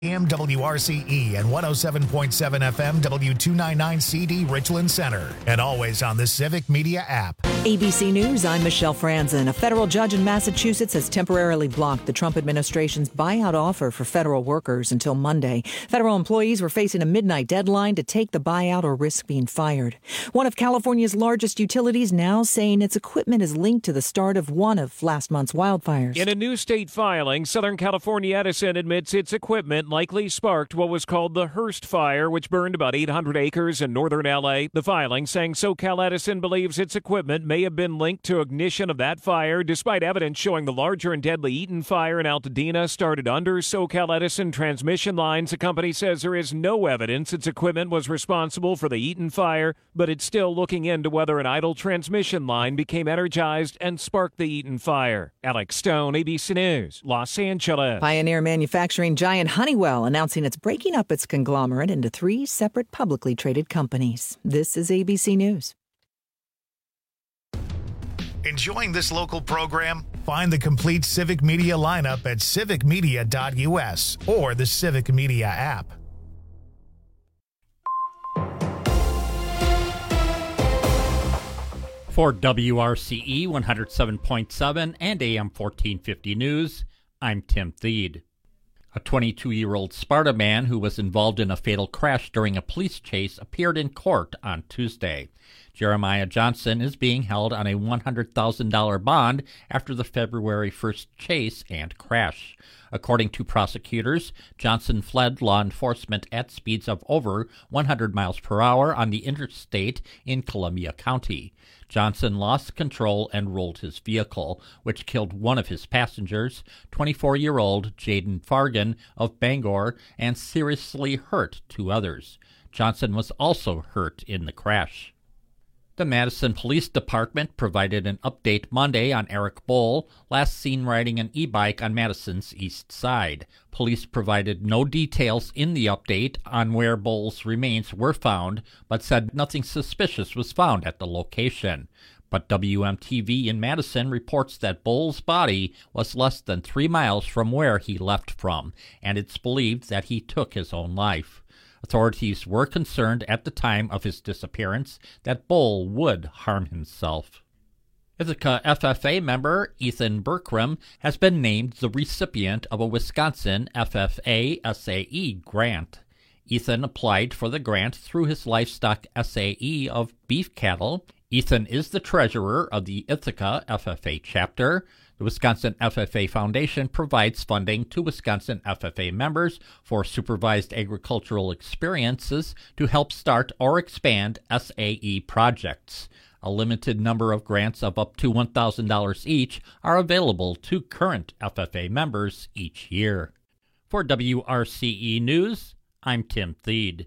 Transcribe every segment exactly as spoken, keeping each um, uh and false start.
A M W R C E and one oh seven point seven F M W two ninety-nine C D Richland Center. And always on the Civic Media app. A B C News, I'm Michelle Franzen. A federal judge in Massachusetts has temporarily blocked the Trump administration's buyout offer for federal workers until Monday. Federal employees were facing a midnight deadline to take the buyout or risk being fired. One of California's largest utilities now saying its equipment is linked to the start of one of last month's wildfires. In a new state filing, Southern California Edison admits its equipment likely sparked what was called the Hearst Fire, which burned about eight hundred acres in northern L A. The filing saying SoCal Edison believes its equipment may have been linked to ignition of that fire, despite evidence showing the larger and deadly Eaton Fire in Altadena started under SoCal Edison transmission lines. The company says there is no evidence its equipment was responsible for the Eaton Fire, but it's still looking into whether an idle transmission line became energized and sparked the Eaton Fire. Alex Stone, A B C News, Los Angeles. Pioneer manufacturing giant Honeywell announcing it's breaking up its conglomerate into three separate publicly traded companies. This is A B C News. Enjoying this local program? Find the complete Civic Media lineup at civic media dot U S or the Civic Media app. For W R C E one oh seven point seven and A M fourteen fifty News, I'm Tim Thede. A twenty-two-year-old Sparta man who was involved in a fatal crash during a police chase appeared in court on Tuesday. Jeremiah Johnson is being held on a one hundred thousand dollars bond after the February first chase and crash. According to prosecutors, Johnson fled law enforcement at speeds of over one hundred miles per hour on the interstate in Columbia County. Johnson lost control and rolled his vehicle, which killed one of his passengers, twenty-four-year-old Jaden Fargan of Bangor, and seriously hurt two others. Johnson was also hurt in the crash. The Madison Police Department provided an update Monday on Eric Bohl, last seen riding an e-bike on Madison's east side. Police provided no details in the update on where Bohl's remains were found, but said nothing suspicious was found at the location. But W M T V in Madison reports that Bohl's body was less than three miles from where he left from, and it's believed that he took his own life. Authorities were concerned at the time of his disappearance that Bohl would harm himself. Ithaca F F A member Ethan Berkram has been named the recipient of a Wisconsin F F A S A E grant. Ethan applied for the grant through his livestock S A E of beef cattle. Ethan is the treasurer of the Ithaca F F A chapter. The Wisconsin F F A Foundation provides funding to Wisconsin F F A members for supervised agricultural experiences to help start or expand S A E projects. A limited number of grants of up to one thousand dollars each are available to current F F A members each year. For W R C E News, I'm Tim Thede.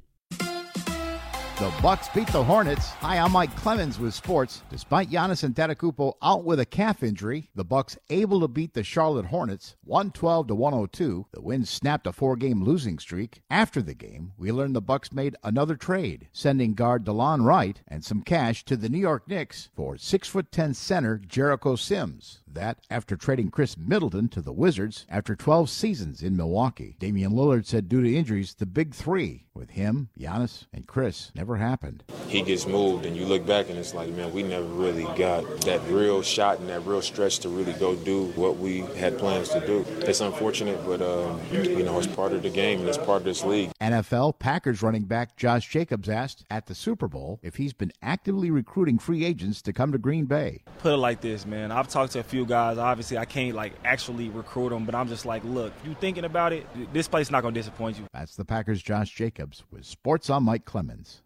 The Bucks beat the Hornets. Hi, I'm Mike Clemens with sports. Despite Giannis Antetokounmpo out with a calf injury, the Bucks able to beat the Charlotte Hornets one twelve to one oh two. The win snapped a four-game losing streak. After the game, we learned the Bucks made another trade, sending guard DeLon Wright and some cash to the New York Knicks for six foot ten center Jericho Sims. That after trading Chris Middleton to the Wizards after twelve seasons in Milwaukee. Damian Lillard said due to injuries, the big three, with him, Giannis, and Chris, never happened. He gets moved, and you look back, and it's like, man, we never really got that real shot and that real stretch to really go do what we had plans to do. It's unfortunate, but, uh, you know, it's part of the game, and it's part of this league. N F L Packers running back Josh Jacobs asked at the Super Bowl if he's been actively recruiting free agents to come to Green Bay. Put it like this, man. I've talked to a few guys. Obviously, I can't, like, actually recruit them, but I'm just like, look, if you're thinking about it, this place is not going to disappoint you. That's the Packers' Josh Jacobs with Sports on Mike Clemens.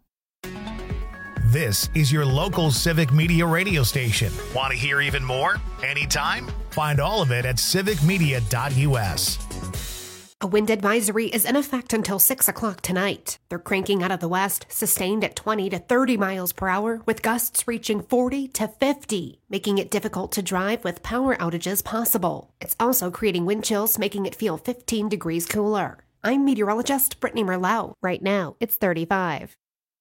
This is your local Civic Media radio station. Want to hear even more? Anytime? Find all of it at civic media dot U S. A wind advisory is in effect until six o'clock tonight. They're cranking out of the west, sustained at twenty to thirty miles per hour, with gusts reaching forty to fifty, making it difficult to drive with power outages possible. It's also creating wind chills, making it feel fifteen degrees cooler. I'm meteorologist Brittany Merlot. Right now, it's thirty-five.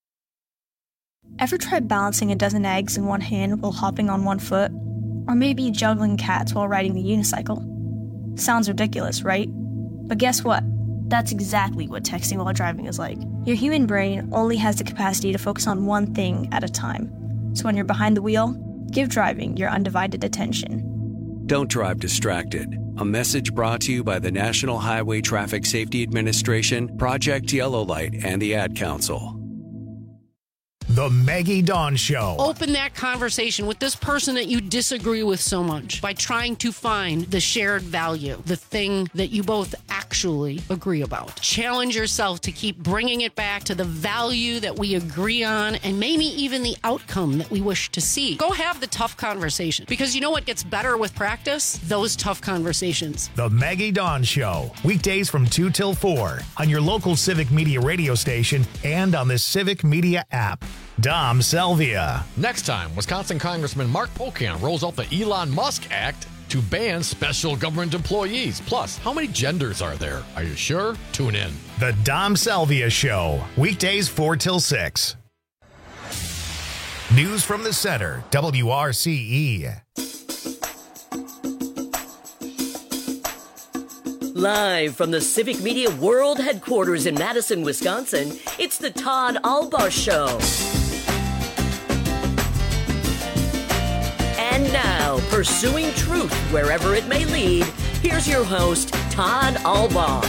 Ever tried balancing a dozen eggs in one hand while hopping on one foot? Or maybe juggling cats while riding the unicycle? Sounds ridiculous, right? But guess what? That's exactly what texting while driving is like. Your human brain only has the capacity to focus on one thing at a time. So when you're behind the wheel, give driving your undivided attention. Don't drive distracted. A message brought to you by the National Highway Traffic Safety Administration, Project Yellow Light, and the Ad Council. The Maggie Dawn Show. Open that conversation with this person that you disagree with so much by trying to find the shared value, the thing that you both actually agree about. Challenge yourself to keep bringing it back to the value that we agree on and maybe even the outcome that we wish to see. Go have the tough conversation, because you know what gets better with practice? Those tough conversations. The Maggie Dawn Show. Weekdays from two till four on your local Civic Media radio station and on the Civic Media app. Dom Salvia. Next time, Wisconsin Congressman Mark Pocan rolls out the Elon Musk Act to ban special government employees. Plus, how many genders are there? Are you sure? Tune in. The Dom Salvia Show. Weekdays four till six. News from the Center, W R C E. Live from the Civic Media World Headquarters in Madison, Wisconsin, it's the Todd Albaugh Show. And now, pursuing truth wherever it may lead, here's your host, Todd Albaugh.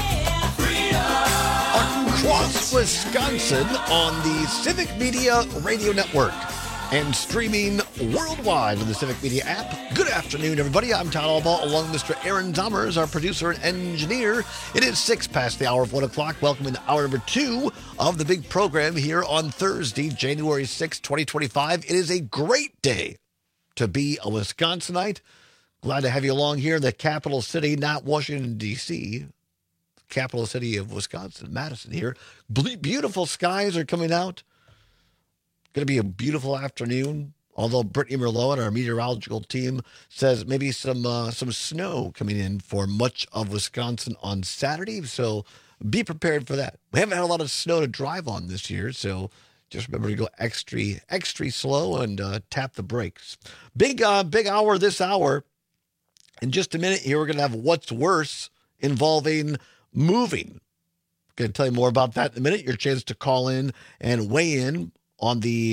Across Wisconsin on the Civic Media Radio Network and streaming worldwide on the Civic Media app. Good afternoon, everybody. I'm Todd Albaugh, along with Mister Aaron Zommers, our producer and engineer. It is six past the hour of one o'clock. Welcome into hour number two of the big program here on Thursday, January sixth, twenty twenty-five. It is a great day to be a Wisconsinite. Glad to have you along here in the capital city, not Washington, D C, capital city of Wisconsin, Madison here. Beautiful skies are coming out. Going to be a beautiful afternoon, although Brittany Merlot and our meteorological team says maybe some uh, some snow coming in for much of Wisconsin on Saturday, so be prepared for that. We haven't had a lot of snow to drive on this year, so just remember to go extra, extra slow and uh, tap the brakes. Big, uh, big hour this hour. In just a minute here, we're going to have What's Worse involving moving. Going to tell you more about that in a minute. Your chance to call in and weigh in on the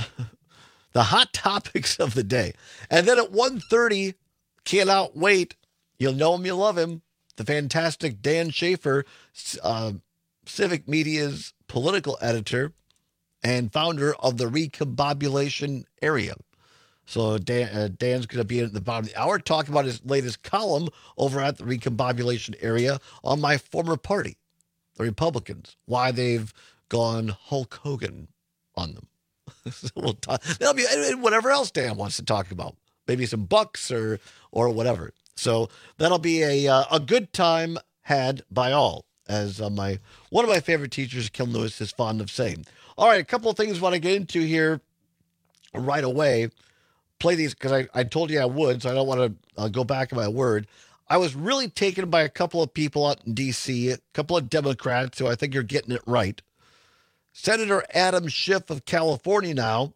the hot topics of the day. And then at one thirty, cannot wait. You'll know him, you love him. The fantastic Dan Schaefer, uh, Civic Media's political editor and founder of the Recombobulation Area. So Dan, uh, Dan's going to be at the bottom of the hour talking about his latest column over at the Recombobulation Area on my former party, the Republicans, why they've gone Hulk Hogan on them. So we'll talk, that'll be and whatever else Dan wants to talk about, maybe some bucks or or whatever. So that'll be a uh, a good time had by all, as uh, my one of my favorite teachers, Kim Lewis, is fond of saying. All right, a couple of things I want to get into here right away. Play these because I, I told you I would, so I don't want to uh, go back on my word. I was really taken by a couple of people out in D C, a couple of Democrats, so I think you're getting it right. Senator Adam Schiff of California now,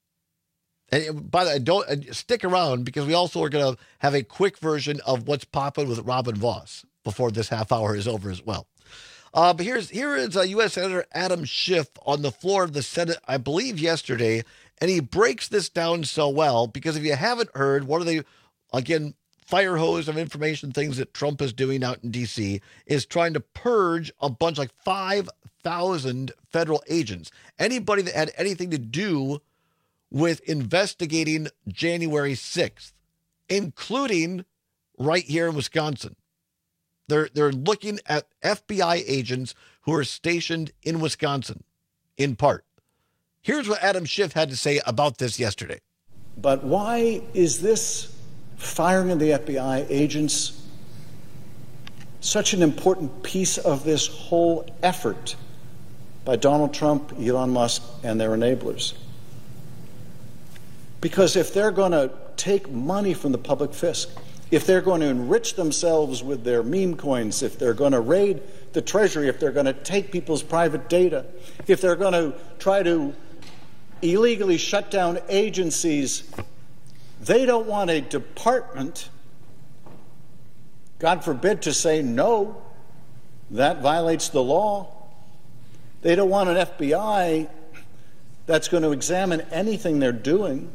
and by the way, don't stick around because we also are going to have a quick version of what's popping with Robin Vos before this half hour is over as well. Uh, but here's here is uh, U S Senator Adam Schiff on the floor of the Senate, I believe yesterday, and he breaks this down so well because if you haven't heard, what are they, again, fire hose of information things that Trump is doing out in D C is trying to purge a bunch like five thousand federal agents. Anybody that had anything to do with investigating January sixth, including right here in Wisconsin. They're they're looking at F B I agents who are stationed in Wisconsin, in part. Here's what Adam Schiff had to say about this yesterday. But why is this firing of the F B I agents such an important piece of this whole effort by Donald Trump, Elon Musk, and their enablers? Because if they're going to take money from the public fisc, if they're going to enrich themselves with their meme coins, if they're going to raid the Treasury, if they're going to take people's private data, if they're going to try to illegally shut down agencies, they don't want a department, God forbid, to say no That violates the law. They don't want an F B I that's going to examine anything they're doing.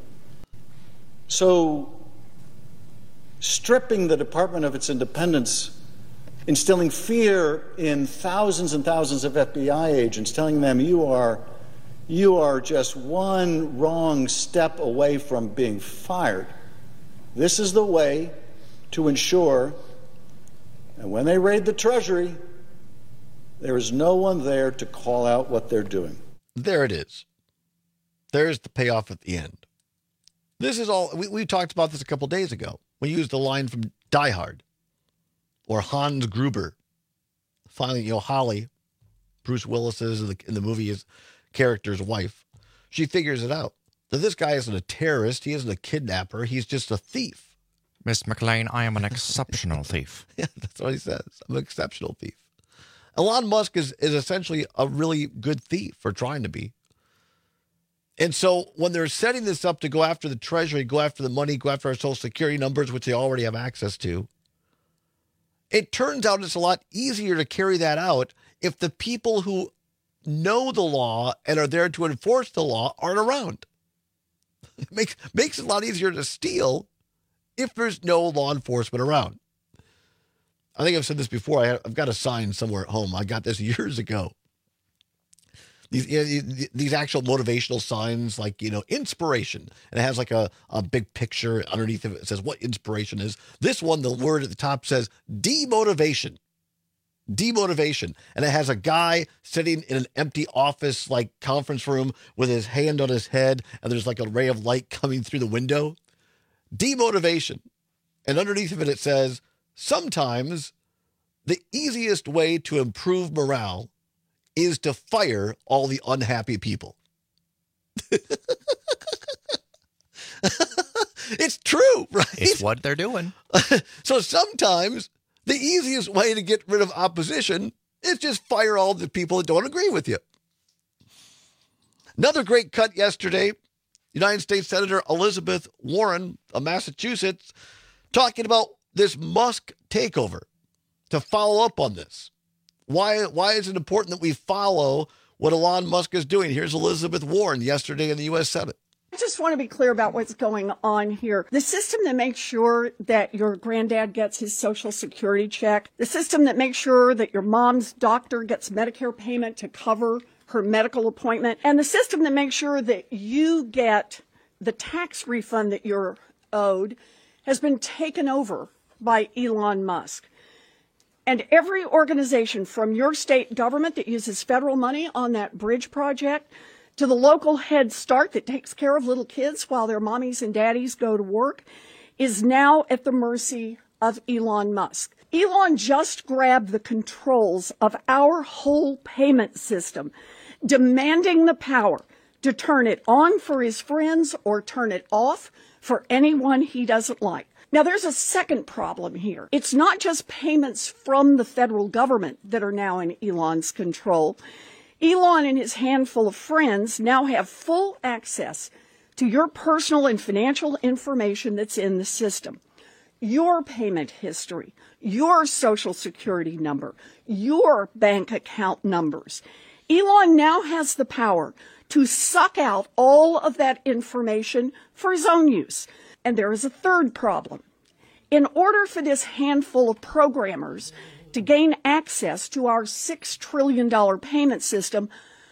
So stripping the department of its independence, instilling fear in thousands and thousands of F B I agents, telling them you are you are just one wrong step away from being fired. This is the way to ensure that when they raid the Treasury, there is no one there to call out what they're doing. There it is. There's the payoff at the end. This is all, we, we talked about this a couple days ago. We used the line from Die Hard, or Hans Gruber. Finally, you know, Holly, Bruce Willis's in the, in the movie, his character's wife, she figures it out. That this guy isn't a terrorist. He isn't a kidnapper. He's just a thief. Miss McLean, I am an exceptional thief. Yeah, that's what he says. I'm an exceptional thief. Elon Musk is, is essentially a really good thief, or trying to be. And so when they're setting this up to go after the Treasury, go after the money, go after our Social Security numbers, which they already have access to, it turns out it's a lot easier to carry that out if the people who know the law and are there to enforce the law aren't around. It makes, makes it a lot easier to steal if there's no law enforcement around. I think I've said this before. I have, I've got a sign somewhere at home. I got this years ago. These, you know, these actual motivational signs, like, you know, inspiration. And it has like a, a big picture underneath of it. It says what inspiration is. This one, the word at the top says demotivation. Demotivation. And it has a guy sitting in an empty office, like conference room, with his hand on his head. And there's like a ray of light coming through the window. Demotivation. And underneath of it, it says, sometimes the easiest way to improve morale is to fire all the unhappy people. It's true, right? It's what they're doing. So sometimes the easiest way to get rid of opposition is just fire all the people that don't agree with you. Another great cut yesterday, United States Senator Elizabeth Warren of Massachusetts talking about this Musk takeover. To follow up on this. Why, why is it important that we follow what Elon Musk is doing? Here's Elizabeth Warren yesterday in the U S Senate. I just want to be clear about what's going on here. The system that makes sure that your granddad gets his Social Security check, the system that makes sure that your mom's doctor gets Medicare payment to cover her medical appointment, and the system that makes sure that you get the tax refund that you're owed has been taken over by Elon Musk. And every organization from your state government that uses federal money on that bridge project to the local Head Start that takes care of little kids while their mommies and daddies go to work is now at the mercy of Elon Musk. Elon just grabbed the controls of our whole payment system, demanding the power to turn it on for his friends or turn it off for anyone he doesn't like. Now, there's a second problem here. It's not just payments from the federal government that are now in Elon's control. Elon and his handful of friends now have full access to your personal and financial information that's in the system. Your payment history, your Social Security number, your bank account numbers. Elon now has the power to suck out all of that information for his own use. And there is a third problem. In order for this handful of programmers to gain access to our six trillion dollars payment system,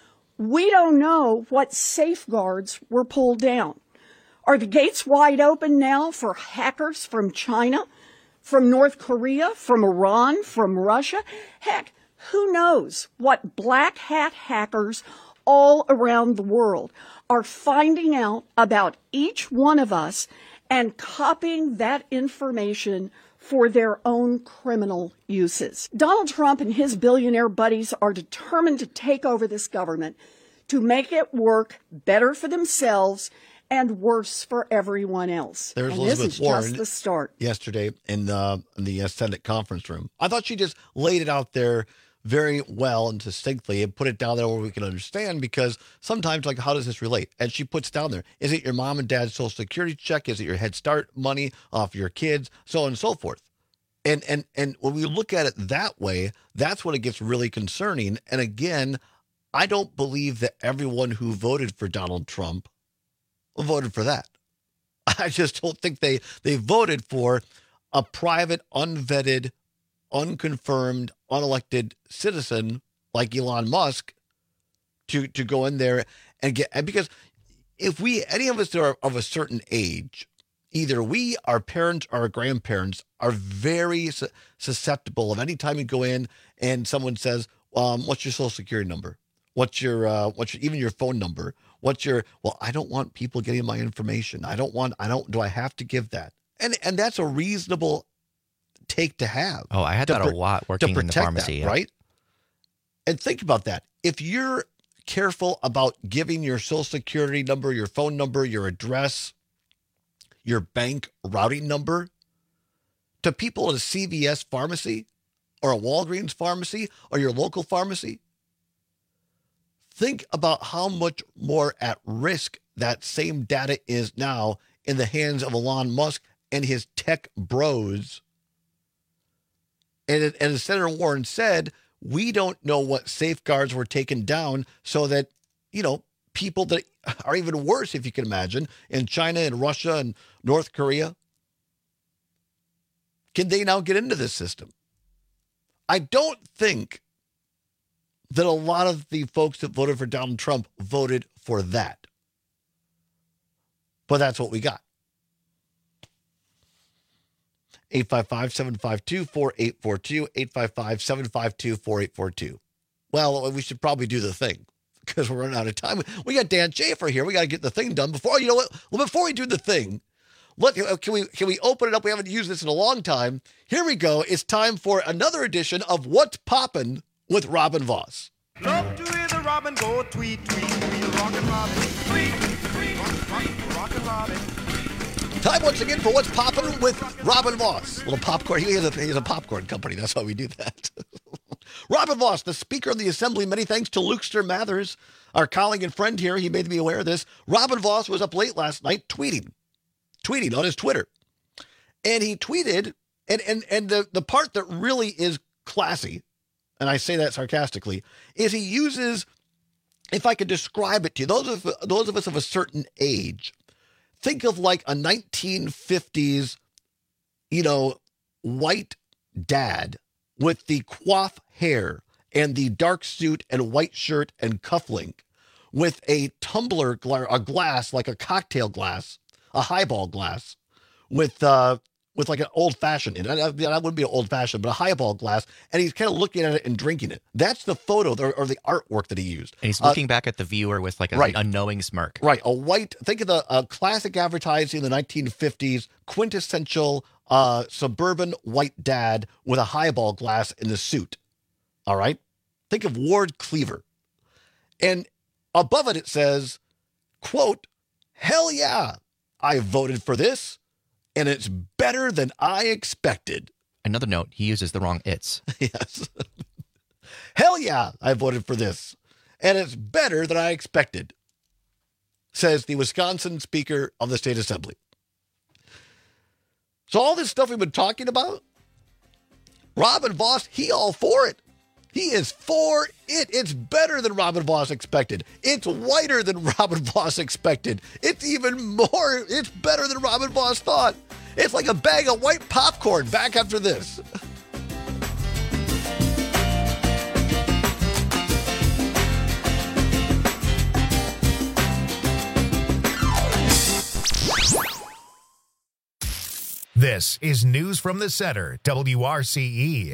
we don't know what safeguards were pulled down. Are the gates wide open now for hackers from China, from North Korea, from Iran, from Russia? Heck, who knows what black hat hackers all around the world are finding out about each one of us and copying that information for their own criminal uses. Donald Trump and his billionaire buddies are determined to take over this government to make it work better for themselves and worse for everyone else. There's and Elizabeth this is Warren just the start. Yesterday in the, in the uh, Senate conference room. I thought she just laid it out there very well and succinctly and put it down there where we can understand, because sometimes, like, how does this relate? And she puts down there, is it your mom and dad's Social Security check? Is it your Head Start money off your kids? So on and so forth. And, and, and when we look at it that way, that's when it gets really concerning. And again, I don't believe that everyone who voted for Donald Trump voted for that. I just don't think they, they voted for a private, unvetted, unconfirmed, unelected citizen like Elon Musk to, to go in there and get, and because if we, any of us that are of a certain age, either we, our parents, or our grandparents are very su- susceptible of any time you go in and someone says, um, what's your social security number? What's your, uh, what's your, even your phone number? What's your, well, I don't want people getting my information. I don't want, I don't, do I have to give that? And, and that's a reasonable take to have. Oh, I had that pr- a lot working in the pharmacy. That, yeah. Right? And think about that. If you're careful about giving your social security number, your phone number, your address, your bank routing number to people at a C V S pharmacy or a Walgreens pharmacy or your local pharmacy, think about how much more at risk that same data is now in the hands of Elon Musk and his tech bros. And, and as Senator Warren said, we don't know what safeguards were taken down so that, you know, people that are even worse, if you can imagine, in China and Russia and North Korea, can they now get into this system? I don't think that a lot of the folks that voted for Donald Trump voted for that. But that's what we got. eight five five, seven five two, four eight four two, eight five five, seven five two, four eight four two. Well, we should probably do the thing because we're running out of time. We got Dan Schaefer here. We got to get the thing done before, you know what? Well, before we do the thing, look, can we can we open it up? We haven't used this in a long time. Here we go. It's time for another edition of What's Poppin' with Robin Voss. Love to hear the robin go tweet, tweet, tweet, rockin' robin, tweet, tweet, tweet, rockin' robin. Time once again for What's Poppin' with Robin Voss. Little popcorn. He has a, he has a popcorn company. That's why we do that. Robin Voss, the Speaker of the Assembly. Many thanks to Lukester Mathers, our colleague and friend here. He made me aware of this. Robin Voss was up late last night tweeting, tweeting on his Twitter. And he tweeted, and and and the, the part that really is classy, and I say that sarcastically, is he uses, if I could describe it to you, those of those of us of a certain age, think of like a nineteen fifties, you know, white dad with the coif hair and the dark suit and white shirt and cufflink with a tumbler, a glass, like a cocktail glass, a highball glass with, uh, with like an old-fashioned, that wouldn't be an old-fashioned, but a highball glass, and he's kind of looking at it and drinking it. That's the photo or, or the artwork that he used. And he's looking uh, back at the viewer with like a, right. an unknowing smirk. Right, a white, think of the uh, classic advertising in the nineteen fifties, quintessential uh, suburban white dad with a highball glass in the suit. All right? Think of Ward Cleaver. And above it, it says, quote, hell yeah, I voted for this. And it's better than I expected. Another note, he uses the wrong it's. Yes. Hell yeah, I voted for this. And it's better than I expected, says the Wisconsin Speaker of the State Assembly. So all this stuff we've been talking about, Robin Voss, he all for it. He is for it. It's better than Robin Voss expected. It's whiter than Robin Voss expected. It's even more, it's better than Robin Voss thought. It's like a bag of white popcorn back after this. This is News from the Center, W R C E.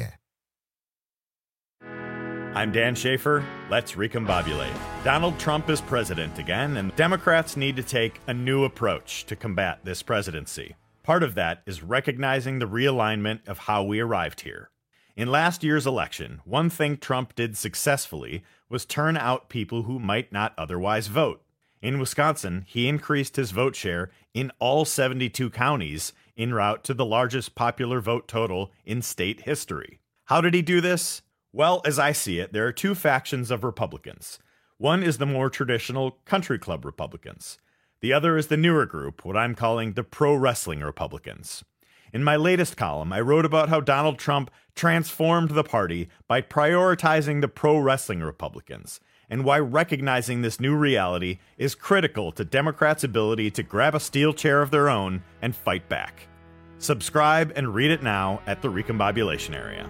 I'm Dan Schaefer. Let's recombobulate. Donald Trump is president again, and Democrats need to take a new approach to combat this presidency. Part of that is recognizing the realignment of how we arrived here. In last year's election, one thing Trump did successfully was turn out people who might not otherwise vote. In Wisconsin, he increased his vote share in all seventy-two counties en route to the largest popular vote total in state history. How did he do this? Well, as I see it, there are two factions of Republicans. One is the more traditional country club Republicans. The other is the newer group, what I'm calling the pro-wrestling Republicans. In my latest column, I wrote about how Donald Trump transformed the party by prioritizing the pro-wrestling Republicans, and why recognizing this new reality is critical to Democrats' ability to grab a steel chair of their own and fight back. Subscribe and read it now at the Recombobulation Area.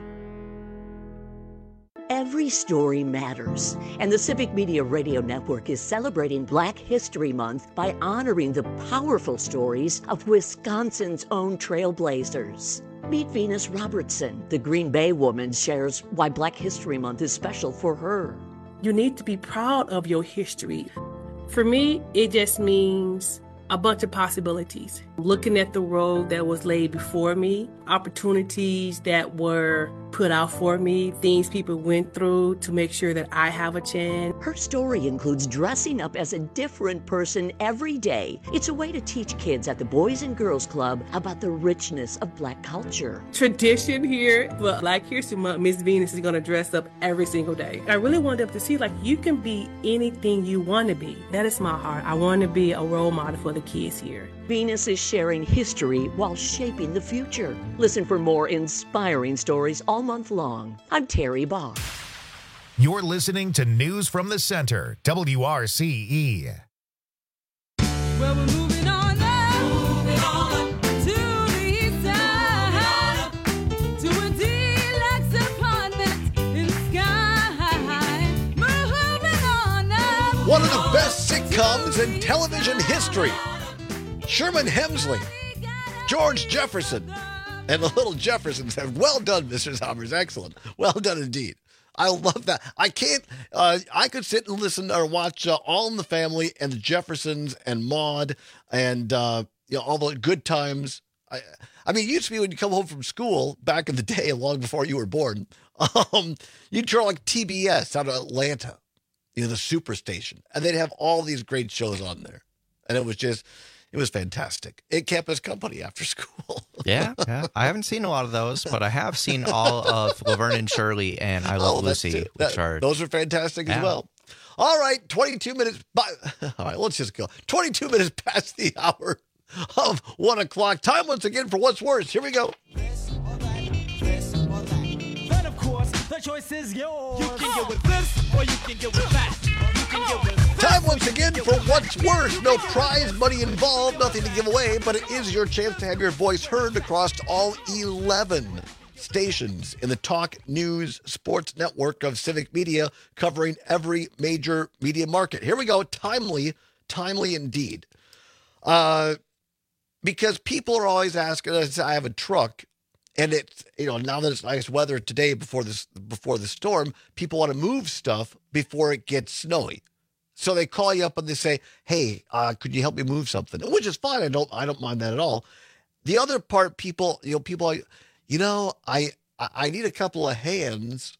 Every story matters, and the Civic Media Radio Network is celebrating Black History Month by honoring the powerful stories of Wisconsin's own trailblazers. Meet Venus Robertson. The Green Bay woman shares why Black History Month is special for her. You need to be proud of your history. For me, it just means a bunch of possibilities. Looking at the road that was laid before me, opportunities that were put out for me, things people went through to make sure that I have a chance. Her story includes dressing up as a different person every day. It's a way to teach kids at the Boys and Girls Club about the richness of Black culture. Tradition here for Black History Month, Miss Venus is going to dress up every single day. I really want them to see, like, you can be anything you want to be. That is my heart. I want to be a role model for the kids here. Venus is sharing history while shaping the future. Listen for more inspiring stories all month long. I'm Terry Bach. You're listening to News from the Center, W R C E. Well, we're moving on up, moving on up to the east side, to a deluxe apartment in the sky. Moving on up. One of the best sitcoms in television history. Sherman Hemsley, George Jefferson, and the Little Jeffersons have well done, Mister Zomers. Excellent. Well done indeed. I love that. I can't, uh, I could sit and listen or watch uh, All in the Family and the Jeffersons and Maude and, uh, you know, all the good times. I, I mean, it used to be when you come home from school back in the day, long before you were born, um, you'd turn like T B S out of Atlanta, you know, the Superstation, and they'd have all these great shows on there. And it was just, it was fantastic. It kept us company after school. yeah, yeah. I haven't seen a lot of those, but I have seen all of Laverne and Shirley and I Love oh, Lucy, which that, are those are fantastic yeah. as well. All right, twenty-two minutes. By, all right, let's just go. twenty-two minutes past the hour of one o'clock. Time once again for What's Worse. Here we go. This or that, this or that. Then of course the choice is yours. You can get with this or you can get with that. You can get with Time once again for What's Worse. No prize money involved, nothing to give away, but it is your chance to have your voice heard across all eleven stations in the Talk News Sports Network of Civic Media, covering every major media market. Here we go. Timely, timely indeed. Uh, because people are always asking us, I have a truck, and it's, you know, now that it's nice weather today before this, before the storm, people want to move stuff before it gets snowy. So they call you up and they say, hey, uh, could you help me move something? Which is fine. I don't I don't mind that at all. The other part, people, you know, people, are, you know, I I need a couple of hands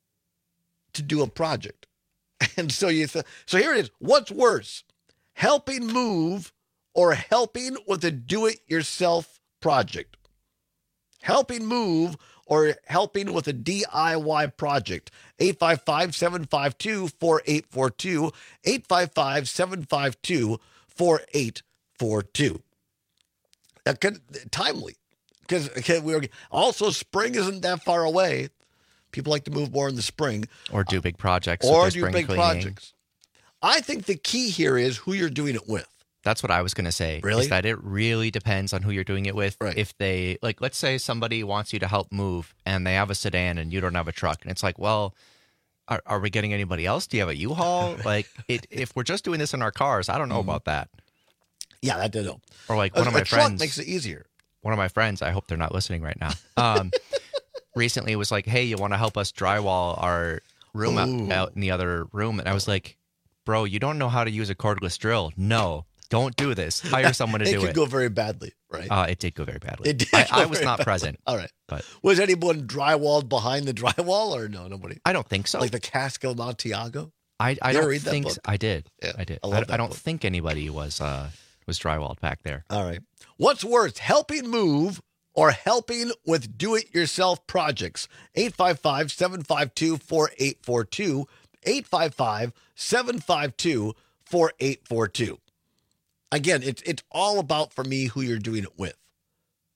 to do a project. And so you th- so here it is. What's worse, helping move or helping with a do-it-yourself project? Helping move or helping with a D I Y project. eight five five, seven five two, four eight four two, eight five five, seven five two, four eight four two. That could, timely, because we were also spring isn't that far away. People like to move more in the spring. Or do big projects. Or with do spring big cleaning. projects. I think the key here is who you're doing it with. That's what I was going to say. Really? Is that it really depends on who you're doing it with. Right. If they, like, let's say somebody wants you to help move and they have a sedan and you don't have a truck. And it's like, well, are, are we getting anybody else? Do you have a U-Haul? Like, it, if we're just doing this in our cars, I don't know mm-hmm. about that. Yeah, that did help. Or like a, one of my a truck friends. makes it easier. One of my friends, I hope they're not listening right now, um, recently was like, hey, you want to help us drywall our room out, out in the other room? And I was like, bro, you don't know how to use a cordless drill. No. Don't do this. Hire someone to it do it. It could go very badly, right? Uh, it did go very badly. It did I, I was not present. All right. But was anyone drywalled behind the drywall or no? Nobody? I don't think so. Like the Cask of Amontillado? I, I you don't read think that so. I did. Yeah, I did. I, I, I don't book. think anybody was uh, was drywalled back there. All right. What's worse, helping move or helping with do-it-yourself projects? eight five five, seven five two, four eight four two. eight five five, seven five two, four eight four two. Again, it's it's all about, for me, who you're doing it with.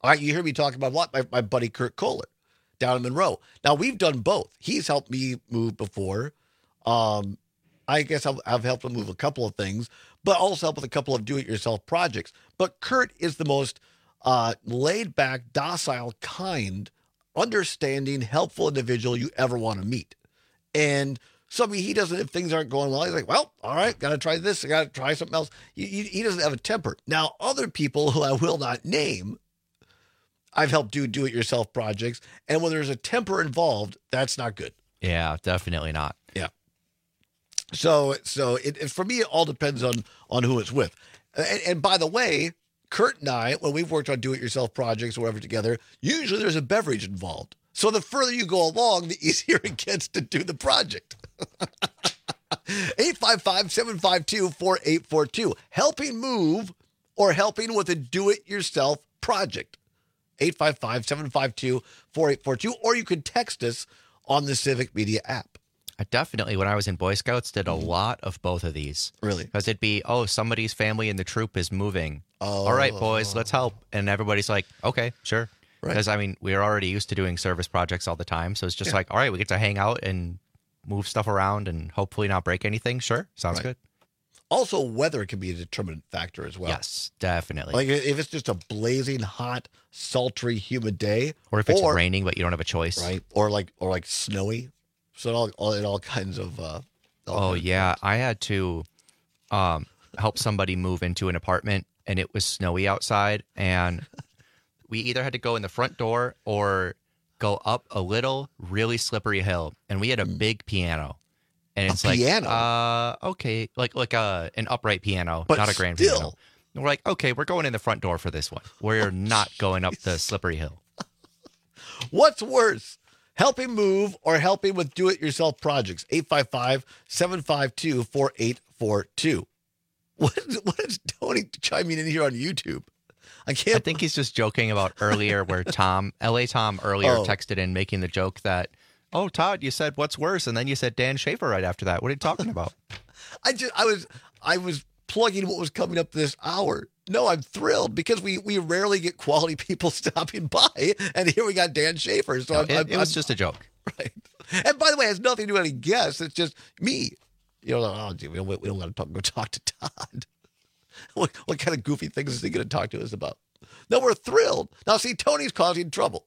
All right, you hear me talking about a lot, my, my buddy Kurt Kohler down in Monroe. Now, we've done both. He's helped me move before. Um, I guess I've, I've helped him move a couple of things, but also helped with a couple of do-it-yourself projects. But Kurt is the most uh, laid-back, docile, kind, understanding, helpful individual you ever want to meet. And so, I mean, he doesn't, if things aren't going well, he's like, well, all right, got to try this, I got to try something else. He, he, he doesn't have a temper. Now, other people who I will not name, I've helped do do-it-yourself projects, and when there's a temper involved, that's not good. Yeah, definitely not. Yeah. So, so it, it for me, it all depends on on who it's with. And, and by the way, Kurt and I, when we've worked on do-it-yourself projects or whatever together, usually there's a beverage involved. So the further you go along, the easier it gets to do the project. eight five five, seven five two, four eight four two. Helping move or helping with a do-it-yourself project. eight five five, seven five two, four eight four two. Or you can text us on the Civic Media app. I definitely, when I was in Boy Scouts, did a lot of both of these. Really? Because it'd be, oh, somebody's family in the troop is moving. Oh. All right, boys, let's help. And everybody's like, okay, sure. Because, right. I mean, we're already used to doing service projects all the time. So it's just yeah. like, all right, we get to hang out and move stuff around and hopefully not break anything. Sure. Sounds right. good. Also, weather can be a determinant factor as well. Yes, definitely. Like if it's just a blazing hot, sultry, humid day. Or if it's or, raining, but you don't have a choice. Right. Or like or like snowy. So it all, all, it all kinds of... Uh, oh, yeah. I had to um, help somebody move into an apartment, and it was snowy outside, and we either had to go in the front door or go up a little, really slippery hill, and we had a big piano. And it's a like, piano? uh, okay, like like a, an upright piano, but not a grand still. piano. And we're like, okay, we're going in the front door for this one. We're not going up the slippery hill. What's worse? Helping move or helping with do-it-yourself projects. eight five five, seven five two, four eight four two. What is, what is Tony chiming in here on YouTube? I can't. I think he's just joking about earlier where Tom, L A Tom earlier Oh. texted in making the joke that, oh, Todd, you said what's worse, and then you said Dan Schaefer right after that. What are you talking about? I just I was I was plugging what was coming up this hour. No, I'm thrilled because we we rarely get quality people stopping by, and here we got Dan Schaefer. So No, I'm, it, I'm, it was I'm- just a joke. right. And by the way, it has nothing to do with any guests. It's just me. You know, oh, dude, we don't, we don't want to talk, go talk to Todd. What what kind of goofy things is he going to talk to us about? No, we're thrilled. Now, see, Tony's causing trouble.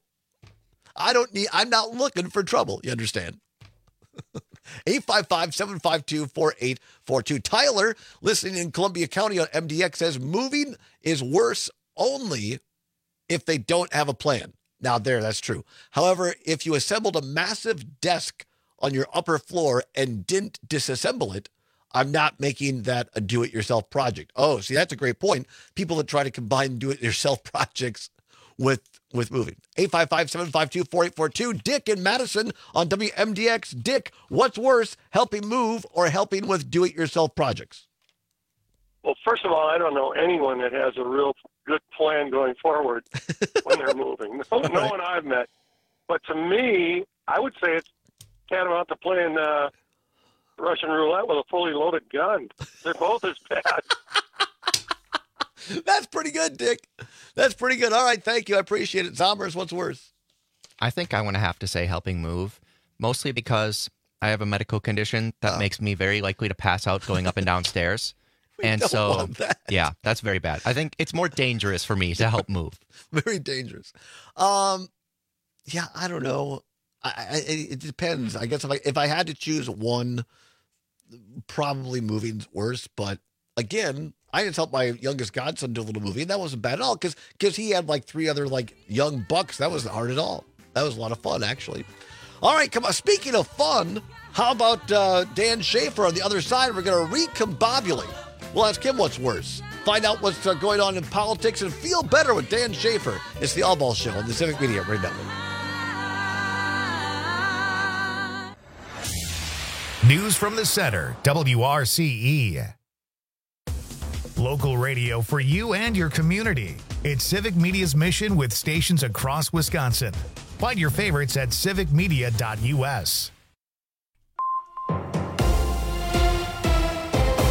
I don't need. I'm not looking for trouble. You understand? eight five five, seven five two, four eight four two. Tyler, listening in Columbia County on M D X, says moving is worse only if they don't have a plan. Now, there, that's true. However, if you assembled a massive desk on your upper floor and didn't disassemble it, I'm not making that a do-it-yourself project. Oh, see, that's a great point. People that try to combine do-it-yourself projects with with moving. eight five five, seven five two, four eight four two. Dick in Madison on W M D X. Dick, what's worse, helping move or helping with do-it-yourself projects? Well, first of all, I don't know anyone that has a real good plan going forward when they're moving. No, no one I've met. But to me, I would say it's tantamount to playing uh, Russian roulette with a fully loaded gun. They're both as bad. That's pretty good, Dick. That's pretty good. All right, thank you. I appreciate it. Zombers, what's worse? I think I want to have to say helping move, mostly because I have a medical condition that Oh. makes me very likely to pass out going up and down stairs. and don't so, want that. yeah, that's very bad. I think it's more dangerous for me to help move. Very dangerous. Um, yeah, I don't know. I, I, it depends. I guess if I if I had to choose one, probably moving's worse. But again, I just helped my youngest godson do a little movie, and that wasn't bad at all because because he had like three other like young bucks. That wasn't hard at all. That was a lot of fun, actually. All right, come on. Speaking of fun, how about uh, Dan Schaefer on the other side? We're going to recombobulate. We'll ask him what's worse. Find out what's uh, going on in politics and feel better with Dan Schaefer. It's the All Ball Show on the Civic Media Radio Network. News from the center, W R C E. Local radio for you and your community. It's Civic Media's mission with stations across Wisconsin. Find your favorites at civic media dot U S.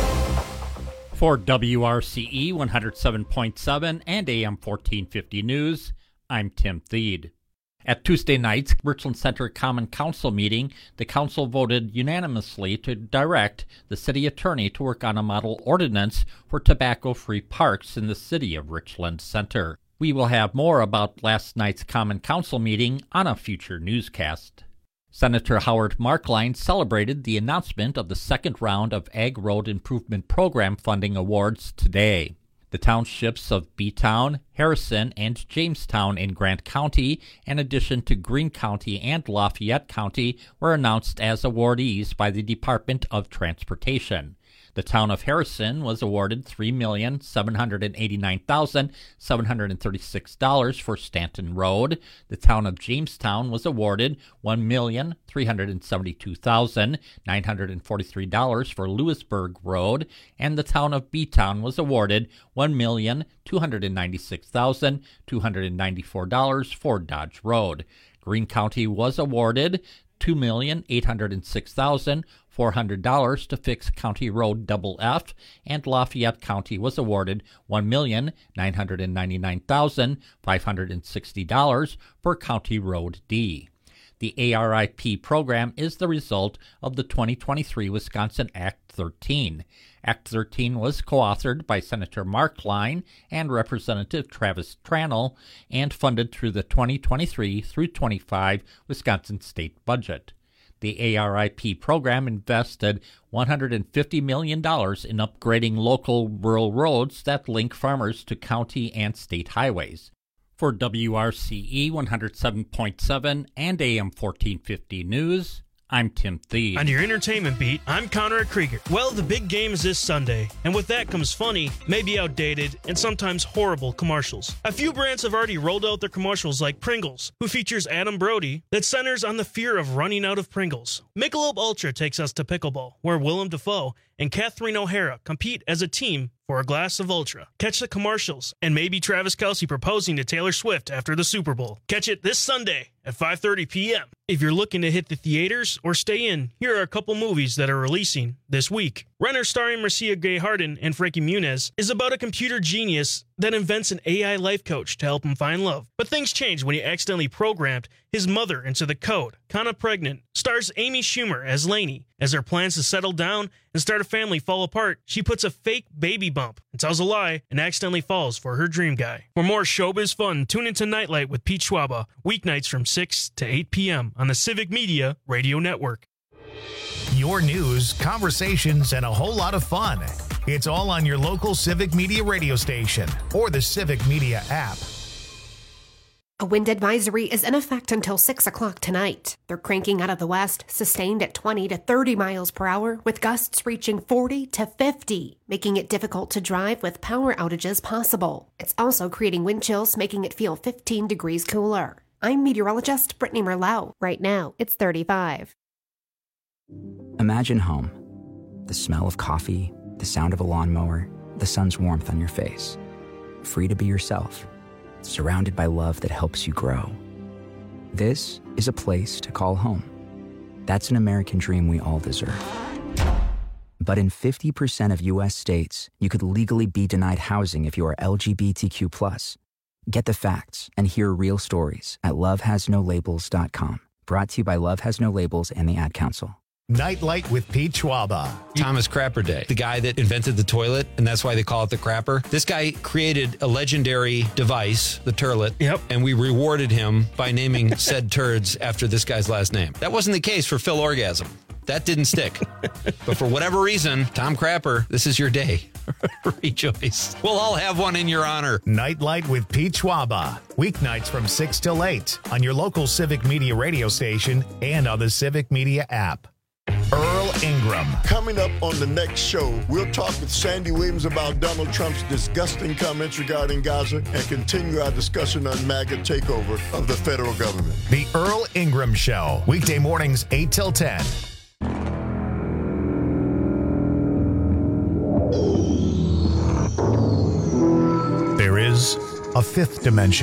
For W R C E one oh seven point seven and A M fourteen fifty News, I'm Tim Thede. At Tuesday night's Richland Center Common Council meeting, the council voted unanimously to direct the city attorney to work on a model ordinance for tobacco-free parks in the city of Richland Center. We will have more about last night's Common Council meeting on a future newscast. Senator Howard Marklein celebrated the announcement of the second round of Ag Road Improvement Program funding awards today. The townships of B-Town, Harrison, and Jamestown in Grant County, in addition to Greene County and Lafayette County, were announced as awardees by the Department of Transportation. The town of Harrison was awarded three million seven hundred eighty-nine thousand seven hundred thirty-six dollars for Stanton Road. The town of Jamestown was awarded one million three hundred seventy-two thousand nine hundred forty-three dollars for Lewisburg Road, and the town of B-Town was awarded one million two hundred ninety-six thousand two hundred ninety-four dollars for Dodge Road. Greene County was awarded two million eight hundred six thousand four hundred dollars to fix County Road Double F, and Lafayette County was awarded one million nine hundred ninety-nine thousand five hundred sixty dollars for County Road D. The A R I P program is the result of the twenty twenty-three Wisconsin Act thirteen. Act thirteen was co-authored by Senator Marklein and Representative Travis Tranel and funded through the twenty twenty-three through twenty-five Wisconsin state budget. The A R I P program invested one hundred fifty million dollars in upgrading local rural roads that link farmers to county and state highways. For W R C E one oh seven point seven and A M fourteen fifty News, I'm Tim Thede. On your entertainment beat, I'm Conrad Krieger. Well, the big game is this Sunday, and with that comes funny, maybe outdated, and sometimes horrible commercials. A few brands have already rolled out their commercials like Pringles, who features Adam Brody, that centers on the fear of running out of Pringles. Michelob Ultra takes us to pickleball, where Willem Dafoe and Catherine O'Hara compete as a team for a glass of Ultra. Catch the commercials, and maybe Travis Kelce proposing to Taylor Swift after the Super Bowl. Catch it this Sunday at five thirty p.m. If you're looking to hit the theaters or stay in, here are a couple movies that are releasing this week. Renner, starring Marcia Gay Harden and Frankie Muniz, is about a computer genius that invents an A I life coach to help him find love. But things change when he accidentally programmed his mother into the code. Kinda Pregnant stars Amy Schumer as Lainey. As her plans to settle down and start a family fall apart, she puts a fake baby bump and tells a lie and accidentally falls for her dream guy. For more showbiz fun, tune into Nightlight with Pete Schwaba, weeknights from six to eight p.m. on the Civic Media Radio Network. Your news, conversations, and a whole lot of fun. It's all on your local Civic Media radio station or the Civic Media app. A wind advisory is in effect until six o'clock tonight. They're cranking out of the west, sustained at twenty to thirty miles per hour, with gusts reaching forty to fifty, making it difficult to drive with power outages possible. It's also creating wind chills, making it feel fifteen degrees cooler. I'm meteorologist Brittany Merlot. Right now, it's thirty-five. Imagine home. The smell of coffee, the sound of a lawnmower, the sun's warmth on your face. Free to be yourself. Surrounded by love that helps you grow. This is a place to call home. That's an American dream we all deserve. But in fifty percent of U S states, you could legally be denied housing if you are L G B T Q plus. Get the facts and hear real stories at love has no labels dot com. Brought to you by Love Has No Labels and the Ad Council. Nightlight with Pete Schwaba. Thomas Crapper Day, the guy that invented the toilet, and that's why they call it the crapper. This guy created a legendary device, the turlet, yep. And we rewarded him by naming said turds after this guy's last name. That wasn't the case for Phil Orgasm. That didn't stick. But for whatever reason, Tom Crapper, this is your day. Rejoice. We'll all have one in your honor. Nightlight with Pete Schwaba. Weeknights from six till eight on your local Civic Media radio station and on the Civic Media app. Earl Ingram. Coming up on the next show, we'll talk with Sandy Williams about Donald Trump's disgusting comments regarding Gaza and continue our discussion on MAGA takeover of the federal government. The Earl Ingram Show, weekday mornings eight till ten. There is a fifth dimension,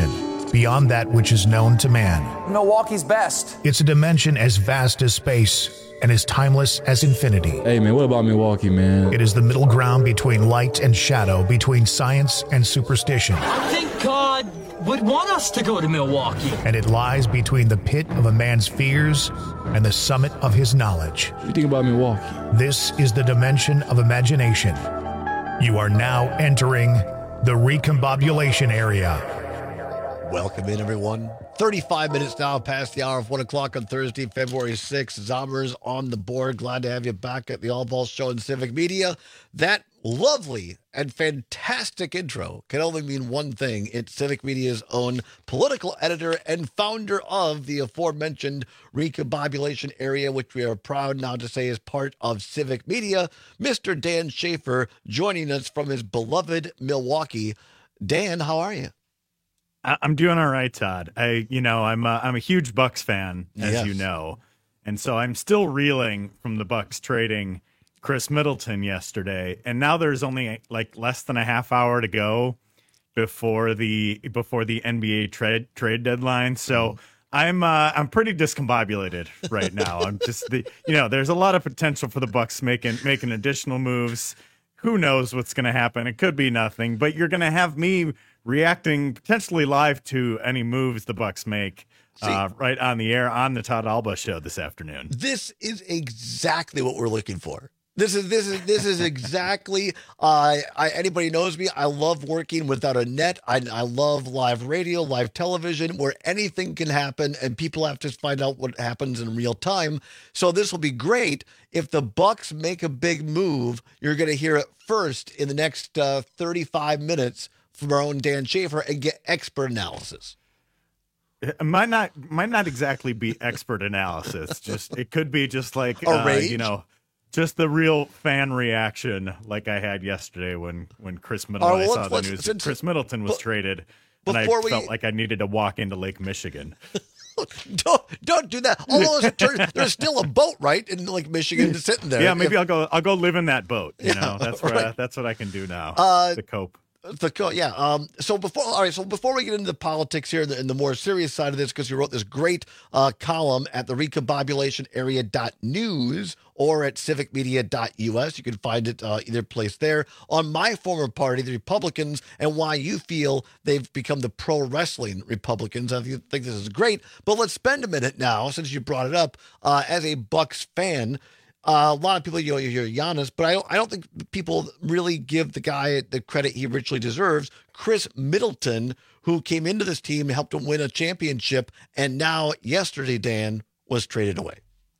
beyond that which is known to man. Milwaukee's best. It's a dimension as vast as space and as timeless as infinity. Hey, man, what about Milwaukee, man? It is the middle ground between light and shadow, between science and superstition. I think God would want us to go to Milwaukee. And it lies between the pit of a man's fears and the summit of his knowledge. What do you think about Milwaukee? This is the dimension of imagination. You are now entering the recombobulation area. Welcome in, everyone. thirty-five minutes now past the hour of one o'clock on Thursday, February sixth. Zombers on the board. Glad to have you back at the All Ball Show in Civic Media. That lovely and fantastic intro can only mean one thing. It's Civic Media's own political editor and founder of the aforementioned recombobulation area, which we are proud now to say is part of Civic Media, Mister Dan Schaefer, joining us from his beloved Milwaukee. Dan, how are you? I'm doing all right, Todd. I, you know, I'm a, I'm a huge Bucks fan, as Yes. you know, and so I'm still reeling from the Bucks trading Chris Middleton yesterday, and now there's only like less than a half hour to go before the before the N B A trade trade deadline. So I'm uh, I'm pretty discombobulated right now. I'm just the you know, there's a lot of potential for the Bucks making making additional moves. Who knows what's going to happen? It could be nothing, but you're going to have me reacting potentially live to any moves the Bucks make uh, right on the air on the Todd Alba Show this afternoon. This is exactly what we're looking for. This is this is this is exactly. Uh, I, anybody knows me. I love working without a net. I, I love live radio, live television, where anything can happen, and people have to find out what happens in real time. So this will be great. If the Bucks make a big move, you're going to hear it first in the next uh, thirty-five minutes from our own Dan Schaefer and get expert analysis. It might not might not exactly be expert analysis. Just it could be just like A uh, rage? you know. Just the real fan reaction, like I had yesterday when when Chris Middleton, Oh, well, I saw let's- the let's- news. since- Chris Middleton was but- traded, and I before we- felt like I needed to walk into Lake Michigan. Don't don't do that. Although as it turns, there's still a boat right in Lake Michigan sitting there. Yeah, maybe If- I'll go. I'll go live in that boat. You Yeah, know, that's what I, right. that's what I can do now Uh, to cope. The co- yeah. Um. So before, all right. So before we get into the politics here and the, and the more serious side of this, because you wrote this great uh, column at the recombobulation area dot news or at civic media dot U S, you can find it uh, either place there on my former party, the Republicans, and why you feel they've become the pro wrestling Republicans. I think this is great. But let's spend a minute now, since you brought it up, uh, as a Bucks fan. Uh, a lot of people, you know, you hear Giannis, but I don't, I don't think people really give the guy the credit he richly deserves. Chris Middleton, who came into this team, helped him win a championship, and now yesterday, Dan, was traded away.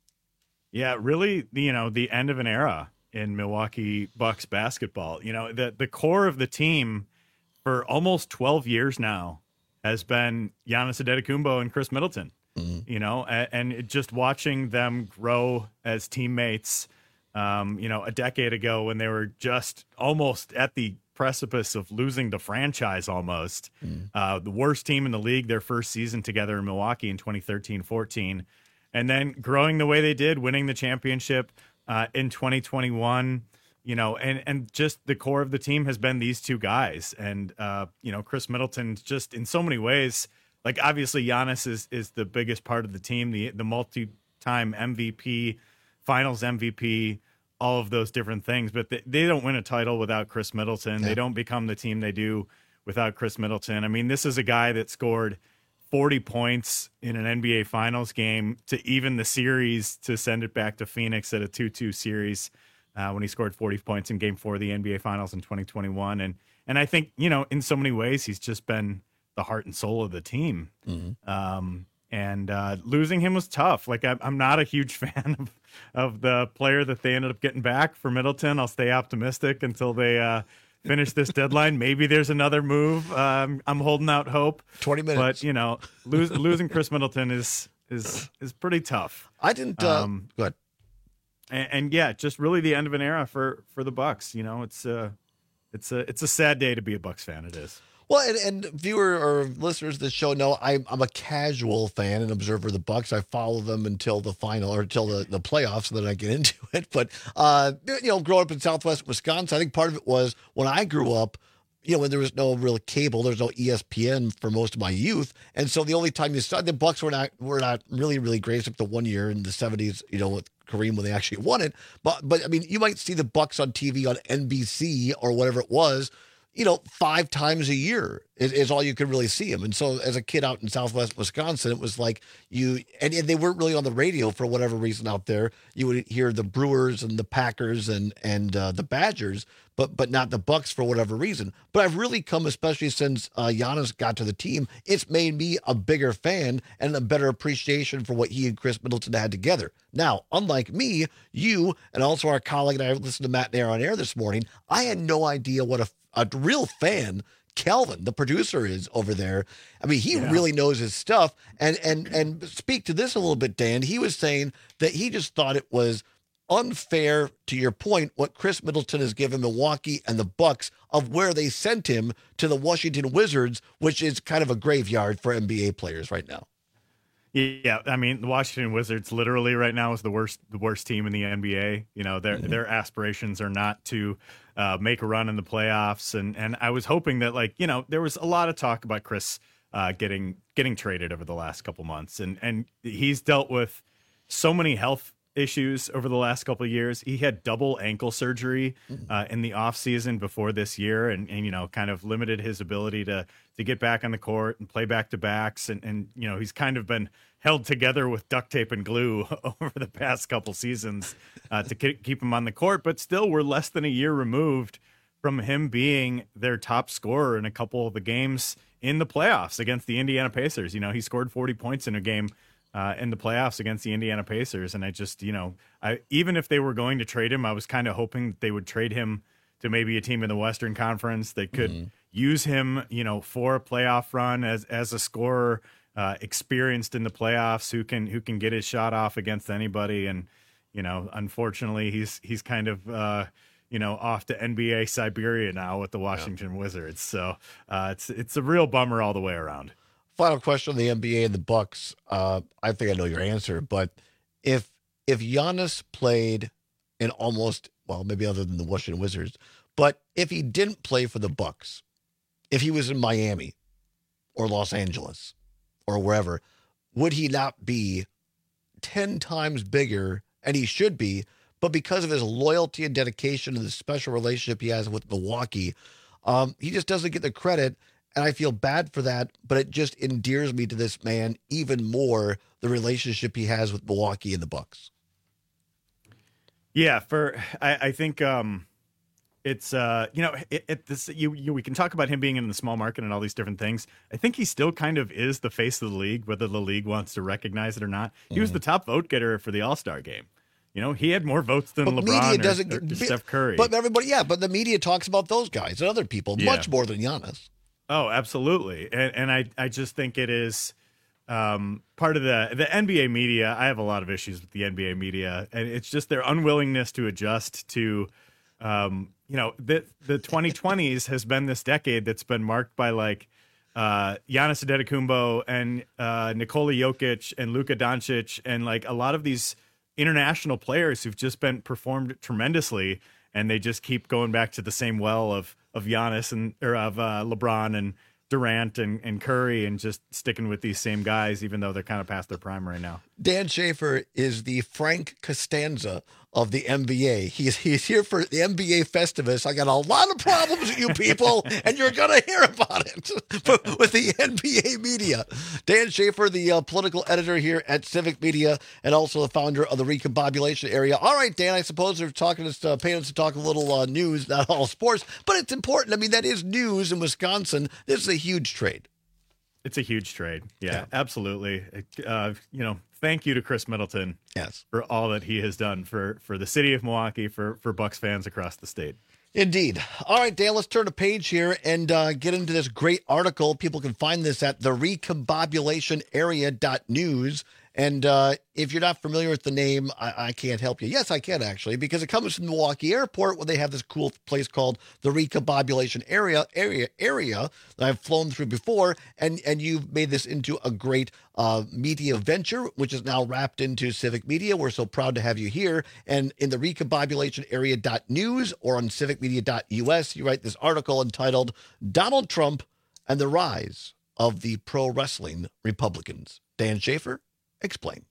Yeah, really, you know, the end of an era in Milwaukee Bucks basketball. You know, the the core of the team for almost twelve years now has been Giannis Antetokounmpo and Chris Middleton. You know, and, and it, just watching them grow as teammates. Um, you know, a decade ago when they were just almost at the precipice of losing the franchise, almost uh, the worst team in the league. Their first season together in Milwaukee in twenty thirteen fourteen. And then growing the way they did, winning the championship uh, in twenty twenty-one, you know, and, and just the core of the team has been these two guys. And, uh, you know, Chris Middleton just in so many ways, like obviously Giannis is, is the biggest part of the team, the, the multi-time M V P, finals M V P, all of those different things. But they, they don't win a title without Chris Middleton. Yeah. They don't become the team they do without Chris Middleton. I mean, this is a guy that scored forty points in an N B A Finals game to even the series to send it back to Phoenix at a two two series uh, when he scored forty points in Game Four of the N B A Finals in twenty twenty-one. And and I think, you know, in so many ways, he's just been the heart and soul of the team. Mm-hmm. Um, and uh, losing him was tough. Like I, I'm not a huge fan of of the player that they ended up getting back for Middleton. I'll stay optimistic until they uh, finish this deadline. Maybe there's another move. Um, I'm holding out hope. twenty minutes. But you know, lose, losing Chris Middleton is is is pretty tough. I didn't. Uh, Um, go ahead. And, and yeah, just really the end of an era for for the Bucks. You know, it's a it's a it's a sad day to be a Bucks fan. It is. Well, and, and viewer or listeners of the show know I'm, I'm a casual fan and observer of the Bucks. I follow them until the final or until the, the playoffs, so that I get into it. But, uh, you know, growing up in Southwest Wisconsin, I think part of it was when I grew up, you know, when there was no real cable, there's no E S P N for most of my youth. And so the only time you saw the Bucks were not were not really, really great, except the one year in the seventies, you know, with Kareem when they actually won it. But, but I mean, you might see the Bucks on T V on N B C or whatever it was, you know, five times a year is, is all you could really see them. And so as a kid out in Southwest Wisconsin, it was like you, and, and they weren't really on the radio for whatever reason out there. You would hear the Brewers and the Packers and, and uh, the Badgers, but but not the Bucks for whatever reason. But I've really come, especially since uh, Giannis got to the team, it's made me a bigger fan and a better appreciation for what he and Chris Middleton had together. Now, unlike me, you, and also our colleague and I listened to Matt Nair on air this morning, I had no idea what a, a real fan Calvin, the producer, is over there. I mean, he yeah. really knows his stuff. And and and speak to this a little bit, Dan. He was saying that he just thought it was unfair, to your point, what Chris Middleton has given Milwaukee and the Bucks of where they sent him to the Washington Wizards, which is kind of a graveyard for N B A players right now. Yeah, I mean, the Washington Wizards literally right now is the worst the worst team in the N B A. You know, their mm-hmm. their aspirations are not to uh, make a run in the playoffs, and and I was hoping that, like, you know, there was a lot of talk about Chris uh, getting getting traded over the last couple months, and and he's dealt with so many health issues over the last couple of years. He had double ankle surgery uh, in the off season before this year, and, and you know, kind of limited his ability to to get back on the court and play back to backs, and and you know, he's kind of been held together with duct tape and glue over the past couple seasons uh, to keep him on the court. But still, we're less than a year removed from him being their top scorer in a couple of the games in the playoffs against the Indiana Pacers. You know, he scored forty points in a game Uh, in the playoffs against the Indiana Pacers. And I just, you know, I even if they were going to trade him, I was kind of hoping that they would trade him to maybe a team in the Western Conference that could mm-hmm. use him, you know, for a playoff run as as a scorer, uh, experienced in the playoffs, who can who can get his shot off against anybody. And, you know, unfortunately, he's he's kind of, uh, you know, off to N B A Siberia now with the Washington yeah. Wizards. So uh, it's it's a real bummer all the way around. Final question on the N B A and the Bucks. Uh, I think I know your answer, but if if Giannis played in almost, well, maybe other than the Washington Wizards, but if he didn't play for the Bucks, if he was in Miami or Los Angeles or wherever, would he not be ten times bigger? And he should be, but because of his loyalty and dedication and the special relationship he has with Milwaukee, um, he just doesn't get the credit. And I feel bad for that, but it just endears me to this man even more, the relationship he has with Milwaukee and the Bucks. Yeah, for I, I think um, it's uh, you know it, it, this you, you we can talk about him being in the small market and all these different things. I think he still kind of is the face of the league, whether the league wants to recognize it or not. He mm-hmm. was the top vote getter for the All-Star game. You know, he had more votes than but LeBron or, doesn't, or, or Steph Curry. But everybody, yeah, but the media talks about those guys and other people yeah. much more than Giannis. Oh, absolutely. And, and I, I just think it is um, part of the, the N B A media. I have a lot of issues with the N B A media, and it's just their unwillingness to adjust to, um, you know, the, the twenty twenties has been this decade that's been marked by, like, uh, Giannis Antetokounmpo and uh, Nikola Jokic and Luka Doncic and, like, a lot of these international players who've just been performed tremendously, and they just keep going back to the same well of of Giannis and or of uh, LeBron and Durant and, and Curry, and just sticking with these same guys, even though they're kind of past their prime right now. Dan Schaefer is the Frank Costanza of the N B A. He's he's here for the N B A Festivus. I got a lot of problems with you people, and you're going to hear about it with the N B A media. Dan Schaefer, the uh, political editor here at Civic Media, and also the founder of the Recombobulation Area. All right, Dan, I suppose they're talking to uh, paying us to talk a little uh, news, not all sports, but it's important. I mean, that is news in Wisconsin. This is a huge trade. It's a huge trade. Yeah, yeah. absolutely. Uh, you know, thank you to Chris Middleton yes. for all that he has done for, for the city of Milwaukee, for, for Bucks fans across the state. Indeed. All right, Dan, let's turn a page here and uh, get into this great article. People can find this at the recombobulation area dot news. And uh, if you're not familiar with the name, I, I can't help you. Yes, I can actually, because it comes from Milwaukee Airport, where they have this cool place called the Recombobulation Area area area that I've flown through before, and and you've made this into a great uh, media venture, which is now wrapped into Civic Media. We're so proud to have you here. And in the recombobulation area dot news or on civic media dot U S, you write this article entitled "Donald Trump and the Rise of the Pro Wrestling Republicans." Dan Schaefer, explain.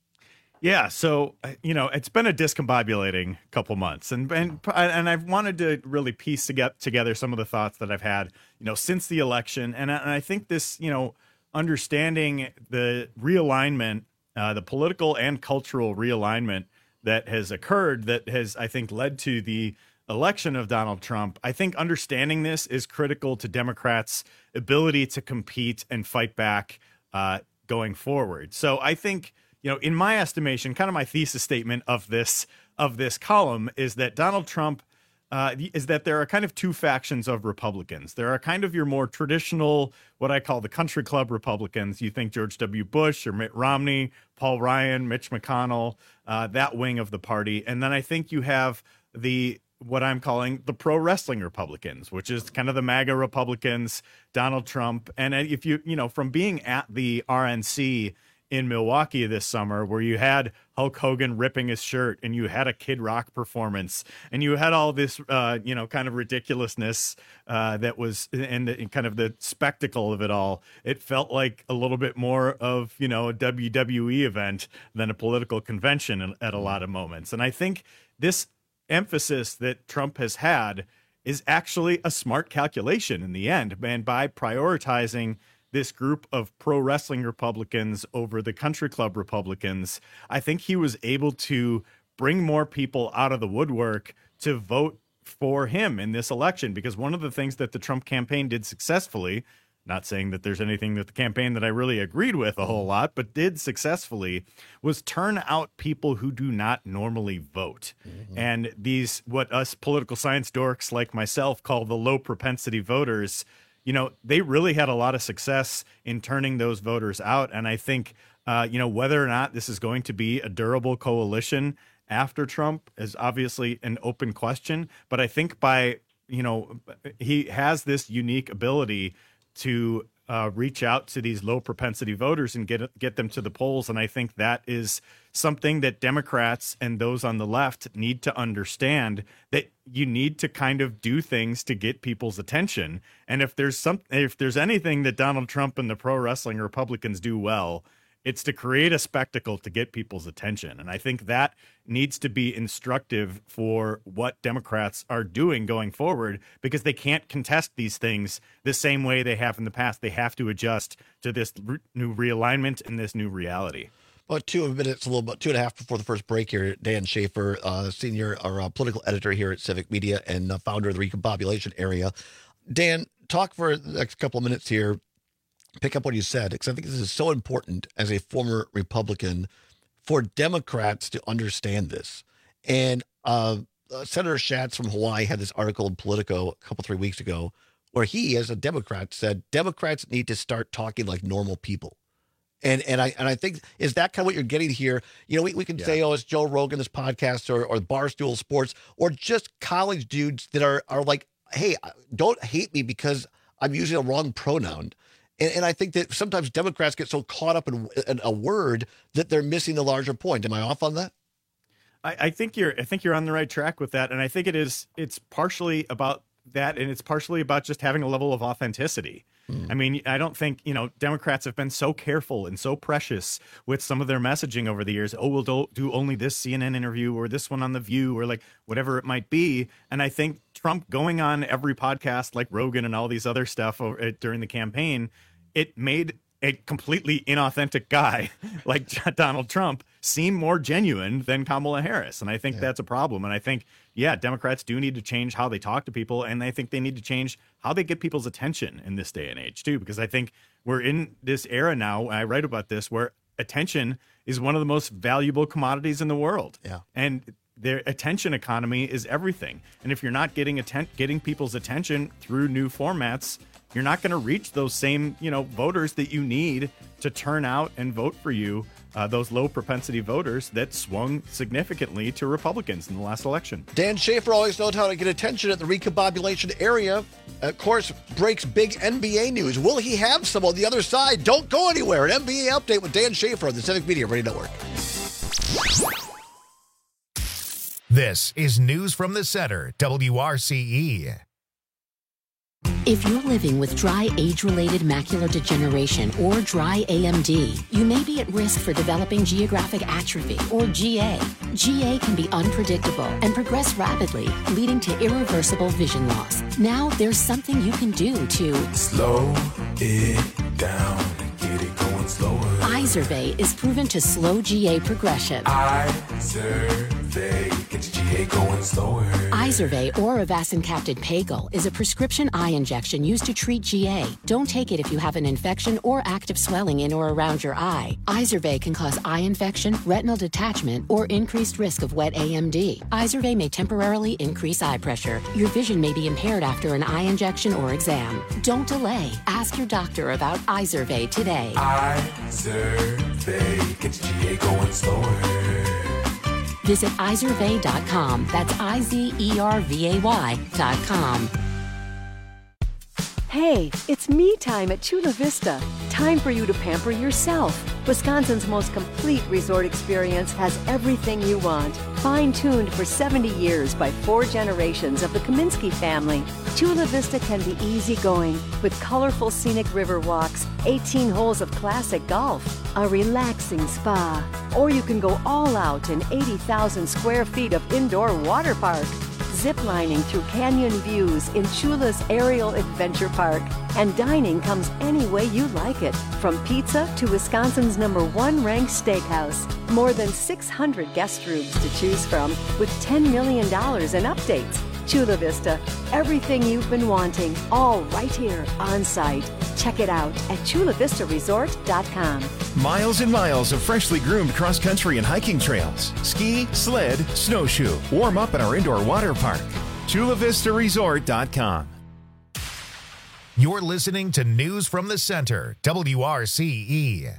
Yeah, so you know it's been a discombobulating couple months, and and and I've wanted to really piece to get together some of the thoughts that I've had, you know, since the election, and I, and I think this, you know, understanding the realignment, uh, the political and cultural realignment that has occurred, that has, I think, led to the election of Donald Trump. I think understanding this is critical to Democrats' ability to compete and fight back uh, going forward. So I think, you know, in my estimation, kind of my thesis statement of this of this column is that Donald Trump uh, is that there are kind of two factions of Republicans. There are kind of your more traditional, what I call the country club Republicans. You think George W. Bush or Mitt Romney, Paul Ryan, Mitch McConnell, uh, that wing of the party. And then I think you have the what I'm calling the pro wrestling Republicans, which is kind of the MAGA Republicans, Donald Trump. And if you, you know, from being at the R N C in Milwaukee this summer, where you had Hulk Hogan ripping his shirt and you had a Kid Rock performance and you had all this, uh, you know, kind of ridiculousness uh, that was and, and kind of the spectacle of it all. It felt like a little bit more of, you know, a W W E event than a political convention at a lot of moments. And I think this emphasis that Trump has had is actually a smart calculation in the end, and by prioritizing this group of pro wrestling Republicans over the country club Republicans, I think he was able to bring more people out of the woodwork to vote for him in this election. Because one of the things that the Trump campaign did successfully, not saying that there's anything that the campaign that I really agreed with a whole lot, but did successfully, was turn out people who do not normally vote. Mm-hmm. And these, what us political science dorks like myself call the low propensity voters, you know, they really had a lot of success in turning those voters out. And I think, uh, you know, whether or not this is going to be a durable coalition after Trump is obviously an open question. But I think by, you know, he has this unique ability to uh, reach out to these low propensity voters and get get them to the polls. And I think that is something that Democrats and those on the left need to understand, that you need to kind of do things to get people's attention. And if there's some, if there's anything that Donald Trump and the pro wrestling Republicans do well, it's to create a spectacle to get people's attention. And I think that needs to be instructive for what Democrats are doing going forward, because they can't contest these things the same way they have in the past. They have to adjust to this re- new realignment and this new reality. About two minutes, a little bit, two and a half before the first break here, Dan Schaefer, uh, senior or uh, political editor here at Civic Media and uh, founder of the Recombobulation Area. Dan, talk for the next couple of minutes here. Pick up what you said, because I think this is so important as a former Republican for Democrats to understand this. And uh, uh, Senator Schatz from Hawaii had this article in Politico a couple, three weeks ago, where he, as a Democrat, said Democrats need to start talking like normal people. And and I and I think, is that kind of what you're getting here? You know, we, we can yeah. say, oh, it's Joe Rogan, this podcast, or or Barstool Sports, or just college dudes that are are like, hey, don't hate me because I'm using a wrong pronoun. And, and I think that sometimes Democrats get so caught up in, in a word that they're missing the larger point. Am I off on that? I, I think you're I think you're on the right track with that. And I think it is it's partially about that, and it's partially about just having a level of authenticity. Mm. I mean, I don't think, you know, Democrats have been so careful and so precious with some of their messaging over the years. Oh, we'll do, do only this C N N interview or this one on The View or like whatever it might be. And I think Trump going on every podcast like Rogan and all these other stuff over, during the campaign, it made a completely inauthentic guy like Donald Trump seem more genuine than Kamala Harris. And I think yeah. that's a problem. And I think, yeah, Democrats do need to change how they talk to people. And I think they need to change how they get people's attention in this day and age, too, because I think we're in this era now, and I write about this, where attention is one of the most valuable commodities in the world. Yeah. And their attention economy is everything. And if you're not getting atten- getting people's attention through new formats, you're not going to reach those same, you know, voters that you need to turn out and vote for you uh, those low propensity voters that swung significantly to Republicans in the last election. Dan Schaefer always knows how to get attention at the recombobulation area. Of course, breaks big N B A news. Will he have some on the other side? Don't go anywhere. An N B A update with Dan Schaefer on the Civic Media Radio Network. This is News from the Center, W R C E. If you're living with dry age-related macular degeneration or dry A M D, you may be at risk for developing geographic atrophy or G A. G A can be unpredictable and progress rapidly, leading to irreversible vision loss. Now there's something you can do to slow it down and get it going slower. Izervay is proven to slow G A progression. Izervay gets G A going slower. Izervay or avacincaptad pagel is a prescription eye injection used to treat G A. Don't take it if you have an infection or active swelling in or around your eye. Izervay can cause eye infection, retinal detachment, or increased risk of wet A M D. Izervay may temporarily increase eye pressure. Your vision may be impaired after an eye injection or exam. Don't delay. Ask your doctor about Izervay today. Izervay gets G A going slower. Visit izervay dot com. That's I Z E R V A Y dot com. Hey, it's me time at Chula Vista. Time for you to pamper yourself. Wisconsin's most complete resort experience has everything you want. Fine-tuned for seventy years by four generations of the Kaminsky family, Chula Vista can be easygoing with colorful scenic river walks, eighteen holes of classic golf, a relaxing spa, or you can go all out in eighty thousand square feet of indoor water park. Ziplining through canyon views in Chula's Aerial Adventure Park. And dining comes any way you like it, from pizza to Wisconsin's number one ranked steakhouse. More than six hundred guest rooms to choose from with ten million dollars in updates. Chula Vista, everything you've been wanting, all right here on site. Check it out at chula vista resort dot com. Miles and miles of freshly groomed cross-country and hiking trails. Ski, sled, snowshoe. Warm up at our indoor water park. chula vista resort dot com. You're listening to News from the Center, W R C E.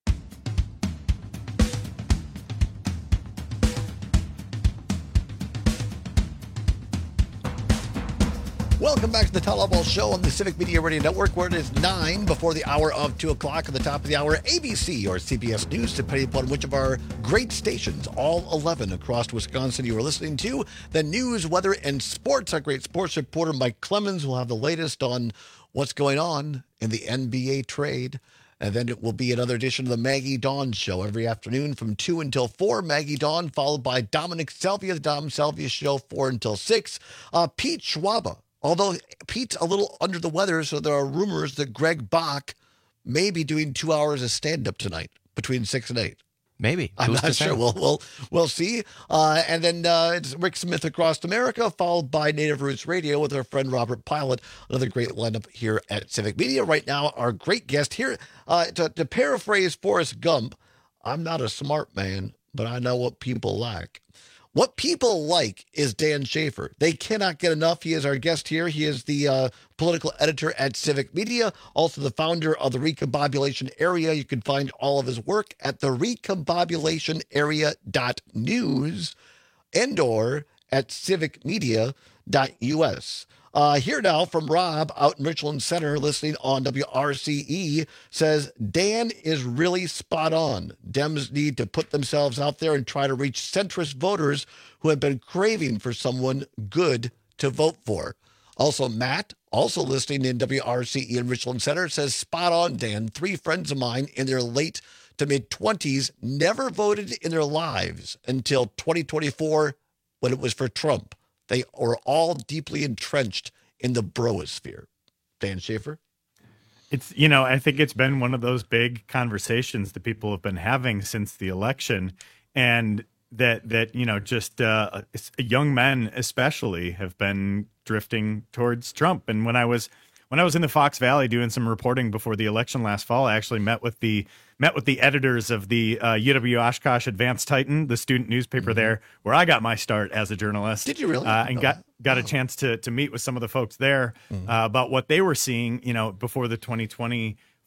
Welcome back to the Tal Ball Show on the Civic Media Radio Network, where it is nine before the hour of two o'clock. At the top of the hour, A B C or C B S News, depending upon which of our great stations, all eleven across Wisconsin, you are listening to. The news, weather, and sports. Our great sports reporter, Mike Clemens, will have the latest on what's going on in the N B A trade. And then it will be another edition of the Maggie Dawn Show every afternoon from two until four. Maggie Dawn, followed by Dominic Selvia, the Dom Selvia Show, four until six. Uh, Pete Schwaba. Although Pete's a little under the weather, so there are rumors that Greg Bach may be doing two hours of stand-up tonight between six and eight. Maybe. I'm Who's not sure. We'll, we'll, we'll see. Uh, and then uh, it's Rick Smith Across America, followed by Native Roots Radio with our friend Robert Pilot. Another great lineup here at Civic Media. Right now, our great guest here, uh, to, to paraphrase Forrest Gump, I'm not a smart man, but I know what people like. What people like is Dan Schaefer. They cannot get enough. He is our guest here. He is the uh, political editor at Civic Media, also the founder of the Recombobulation Area. You can find all of his work at the recombobulation area dot news and or at civic media dot U S. Uh, here now from Rob out in Richland Center, listening on W R C E, says, Dan is really spot on. Dems need to put themselves out there and try to reach centrist voters who have been craving for someone good to vote for. Also, Matt, also listening in W R C E in Richland Center, says, spot on, Dan. Three friends of mine in their late to mid-twenties never voted in their lives until twenty twenty-four when it was for Trump. They are all deeply entrenched in the broosphere. Dan Schaefer? It's, you know, I think it's been one of those big conversations that people have been having since the election, and that, that you know, just uh, young men especially have been drifting towards Trump. And when I was when I was in the Fox Valley doing some reporting before the election last fall, I actually met with the met with the editors of the uh, U W Oshkosh Advance Titan, the student newspaper mm-hmm. there, where I got my start as a journalist. Did you really? Uh, and oh. got got a chance to to meet with some of the folks there mm-hmm. uh, about what they were seeing, you know, before the twenty twenty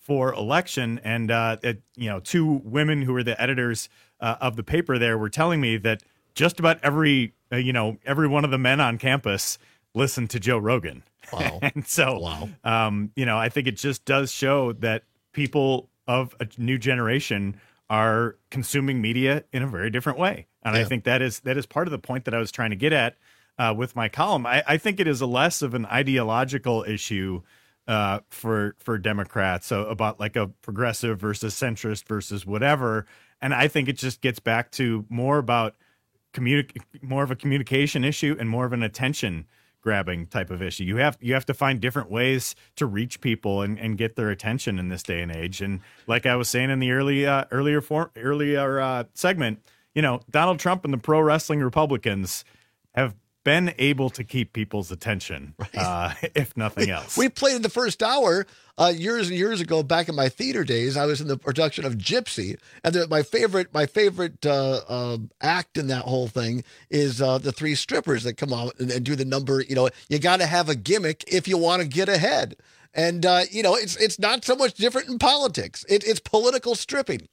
for election. And, uh, it, you know, two women who were the editors uh, of the paper there were telling me that just about every, uh, you know, every one of the men on campus listened to Joe Rogan. Wow. And so, wow. um, you know, I think it just does show that people of a new generation are consuming media in a very different way. And yeah. I think that is that is part of the point that I was trying to get at uh, with my column. I, I think it is a less of an ideological issue uh, for for Democrats, so about like a progressive versus centrist versus whatever. And I think it just gets back to more about communi- more of a communication issue and more of an attention grabbing type of issue. You have you have to find different ways to reach people and, and get their attention in this day and age. And like I was saying in the early uh, earlier for, earlier uh, segment, you know, Donald Trump and the pro wrestling Republicans have been able to keep people's attention, right. uh, if nothing else. We played in the first hour uh, years and years ago. Back in my theater days, I was in the production of Gypsy, and the, my favorite, my favorite uh, uh, act in that whole thing is uh, the three strippers that come out and, and do the number. You know, you got to have a gimmick if you want to get ahead, and uh, you know, it's it's not so much different in politics. It, it's political stripping.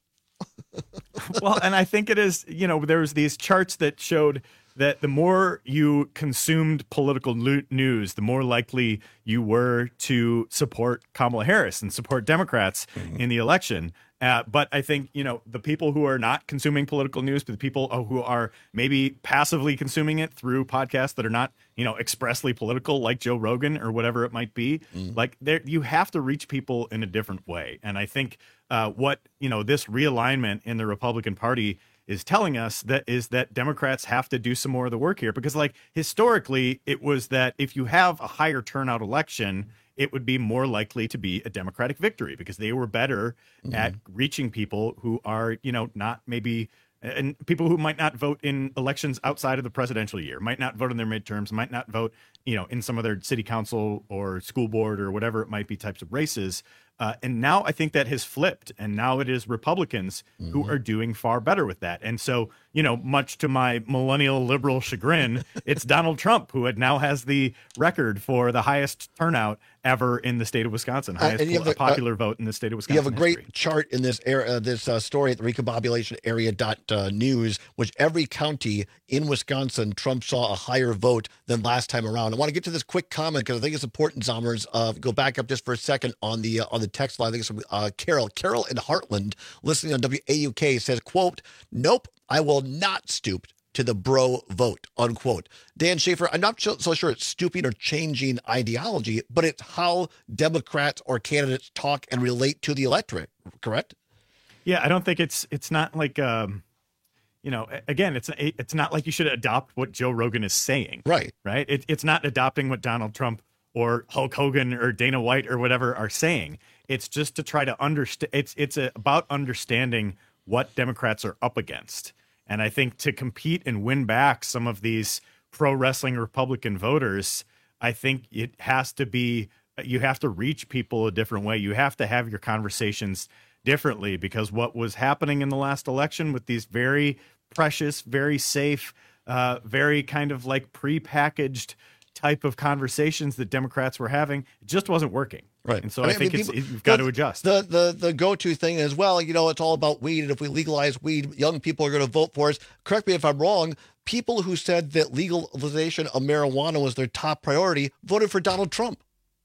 Well, and I think it is. You know, there was these charts that showed that the more you consumed political news, the more likely you were to support Kamala Harris and support Democrats mm-hmm. in the election. Uh, but I think, you know, the people who are not consuming political news, but the people who are maybe passively consuming it through podcasts that are not, you know, expressly political, like Joe Rogan or whatever it might be, mm. like there, you have to reach people in a different way. And I think uh, what, you know, this realignment in the Republican Party is telling us that is that Democrats have to do some more of the work here, because like historically it was that if you have a higher turnout election, it would be more likely to be a Democratic victory because they were better mm-hmm. at reaching people who are, you know, not maybe and people who might not vote in elections outside of the presidential year, might not vote in their midterms, might not vote, you know, in some of their city council or school board or whatever it might be types of races. Uh, and now I think that has flipped, and now it is Republicans mm-hmm. who are doing far better with that. And so, you know, much to my millennial liberal chagrin, it's Donald Trump who had now has the record for the highest turnout ever in the state of Wisconsin, highest uh, po- a, popular uh, vote in the state of Wisconsin. You have a great history. chart in this era, uh, this uh, story at the recombobulation area dot news, which every county in Wisconsin, Trump saw a higher vote than last time around. I want to get to this quick comment because I think it's important, Zommers. Uh, go back up just for a second on the uh, on the text line. I think it's from uh, Carol. Carol in Heartland, listening on W A U K, says, quote, "Nope, I will not stoop to the bro vote," unquote. Dan Schaefer, I'm not so, so sure it's stooping or changing ideology, but it's how Democrats or candidates talk and relate to the electorate, correct? Yeah, I don't think it's it's not like, um, you know, again, it's it's not like you should adopt what Joe Rogan is saying. Right. Right? It, it's not adopting what Donald Trump or Hulk Hogan or Dana White or whatever are saying. It's just to try to understand. It's it's a, about understanding what Democrats are up against. And I think to compete and win back some of these pro wrestling Republican voters, I think it has to be, you have to reach people a different way. You have to have your conversations differently, because what was happening in the last election with these very precious, very safe, uh, very kind of like prepackaged type of conversations that Democrats were having, it just wasn't working. Right. And so I, I, mean, think I mean, it's, people, you've got the, to adjust. The the the go-to thing as well, you know, it's all about weed. And if we legalize weed, young people are going to vote for us. Correct me if I'm wrong. People who said that legalization of marijuana was their top priority voted for Donald Trump.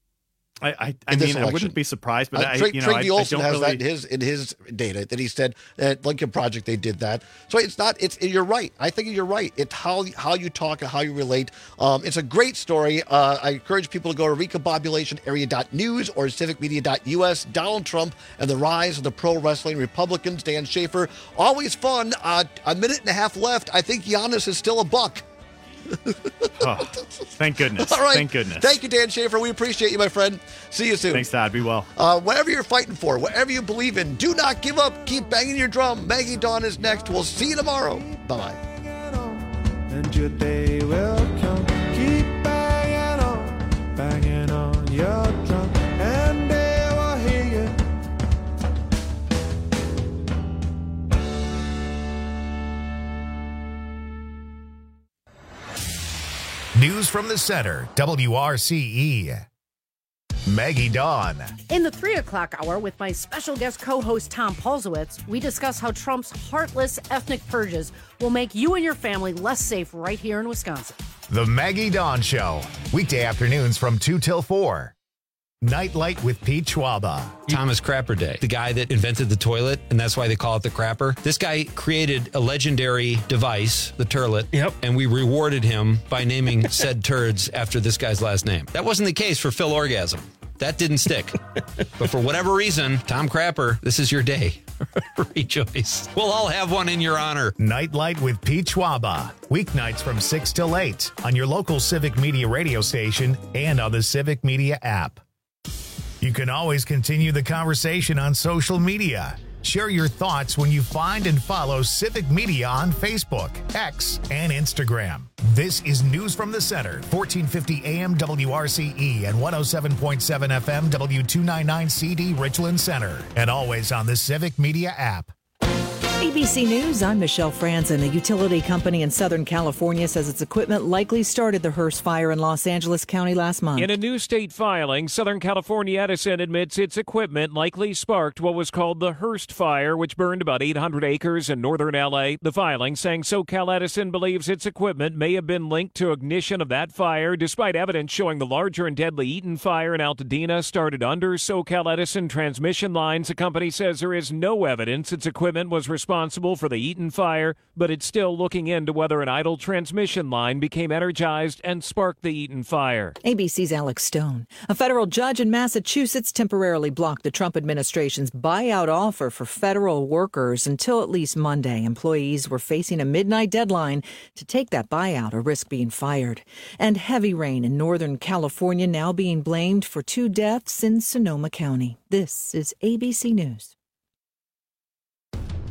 I, I, I mean, I wouldn't be surprised, but uh, I, Trey, you know, Trey I, Olson I don't has really... that in his in his data that he said at Lincoln Project they did that. So it's not. It's you're right. I think you're right. It's how how you talk and how you relate. Um, it's a great story. Uh, I encourage people to go to recombobulation area dot news or civic media dot U S. Donald Trump and the rise of the pro wrestling Republicans. Dan Schaefer, always fun. Uh, a minute and a half left. I think Giannis is still a buck. Oh, thank goodness. All right. Thank goodness. Thank you, Dan Schaefer. We appreciate you, my friend. See you soon. Thanks, Todd. Be well. Uh, whatever you're fighting for, whatever you believe in, do not give up. Keep banging your drum. Maggie Dawn is next. We'll see you tomorrow. Bye-bye. And your day will come. Keep banging on, banging on your drum, and they will hear you. News from the center, W R C E. Maggie Dawn. In the three o'clock hour with my special guest co-host Tom Polzowitz, we discuss how Trump's heartless ethnic purges will make you and your family less safe right here in Wisconsin. The Maggie Dawn Show. Weekday afternoons from two till four. Nightlight with Pete Schwaba. Thomas Crapper Day, the guy that invented the toilet, and that's why they call it the crapper. This guy created a legendary device, the turlet, yep. and we rewarded him by naming said turds after this guy's last name. That wasn't the case for Phil Orgasm. That didn't stick. But for whatever reason, Tom Crapper, this is your day. Rejoice. We'll all have one in your honor. Nightlight with Pete Schwaba. Weeknights from six till eight on your local Civic Media radio station and on the Civic Media app. You can always continue the conversation on social media. Share your thoughts when you find and follow Civic Media on Facebook, X, and Instagram. This is News from the Center, fourteen fifty A M W R C E and one oh seven point seven F M W two ninety-nine C D Richland Center, and always on the Civic Media app. A B C News, I'm Michelle Franzen. A utility company in Southern California says its equipment likely started the Hearst fire in Los Angeles County last month. In a new state filing, Southern California Edison admits its equipment likely sparked what was called the Hearst fire, which burned about eight hundred acres in northern L A. The filing saying SoCal Edison believes its equipment may have been linked to ignition of that fire, despite evidence showing the larger and deadly Eaton fire in Altadena started under SoCal Edison transmission lines. The company says there is no evidence its equipment was responsible responsible for the Eaton fire, but it's still looking into whether an idle transmission line became energized and sparked the Eaton fire. A B C's Alex Stone. A federal judge in Massachusetts temporarily blocked the Trump administration's buyout offer for federal workers until at least Monday. Employees were facing a midnight deadline to take that buyout or risk being fired. And heavy rain in Northern California now being blamed for two deaths in Sonoma County. This is A B C News.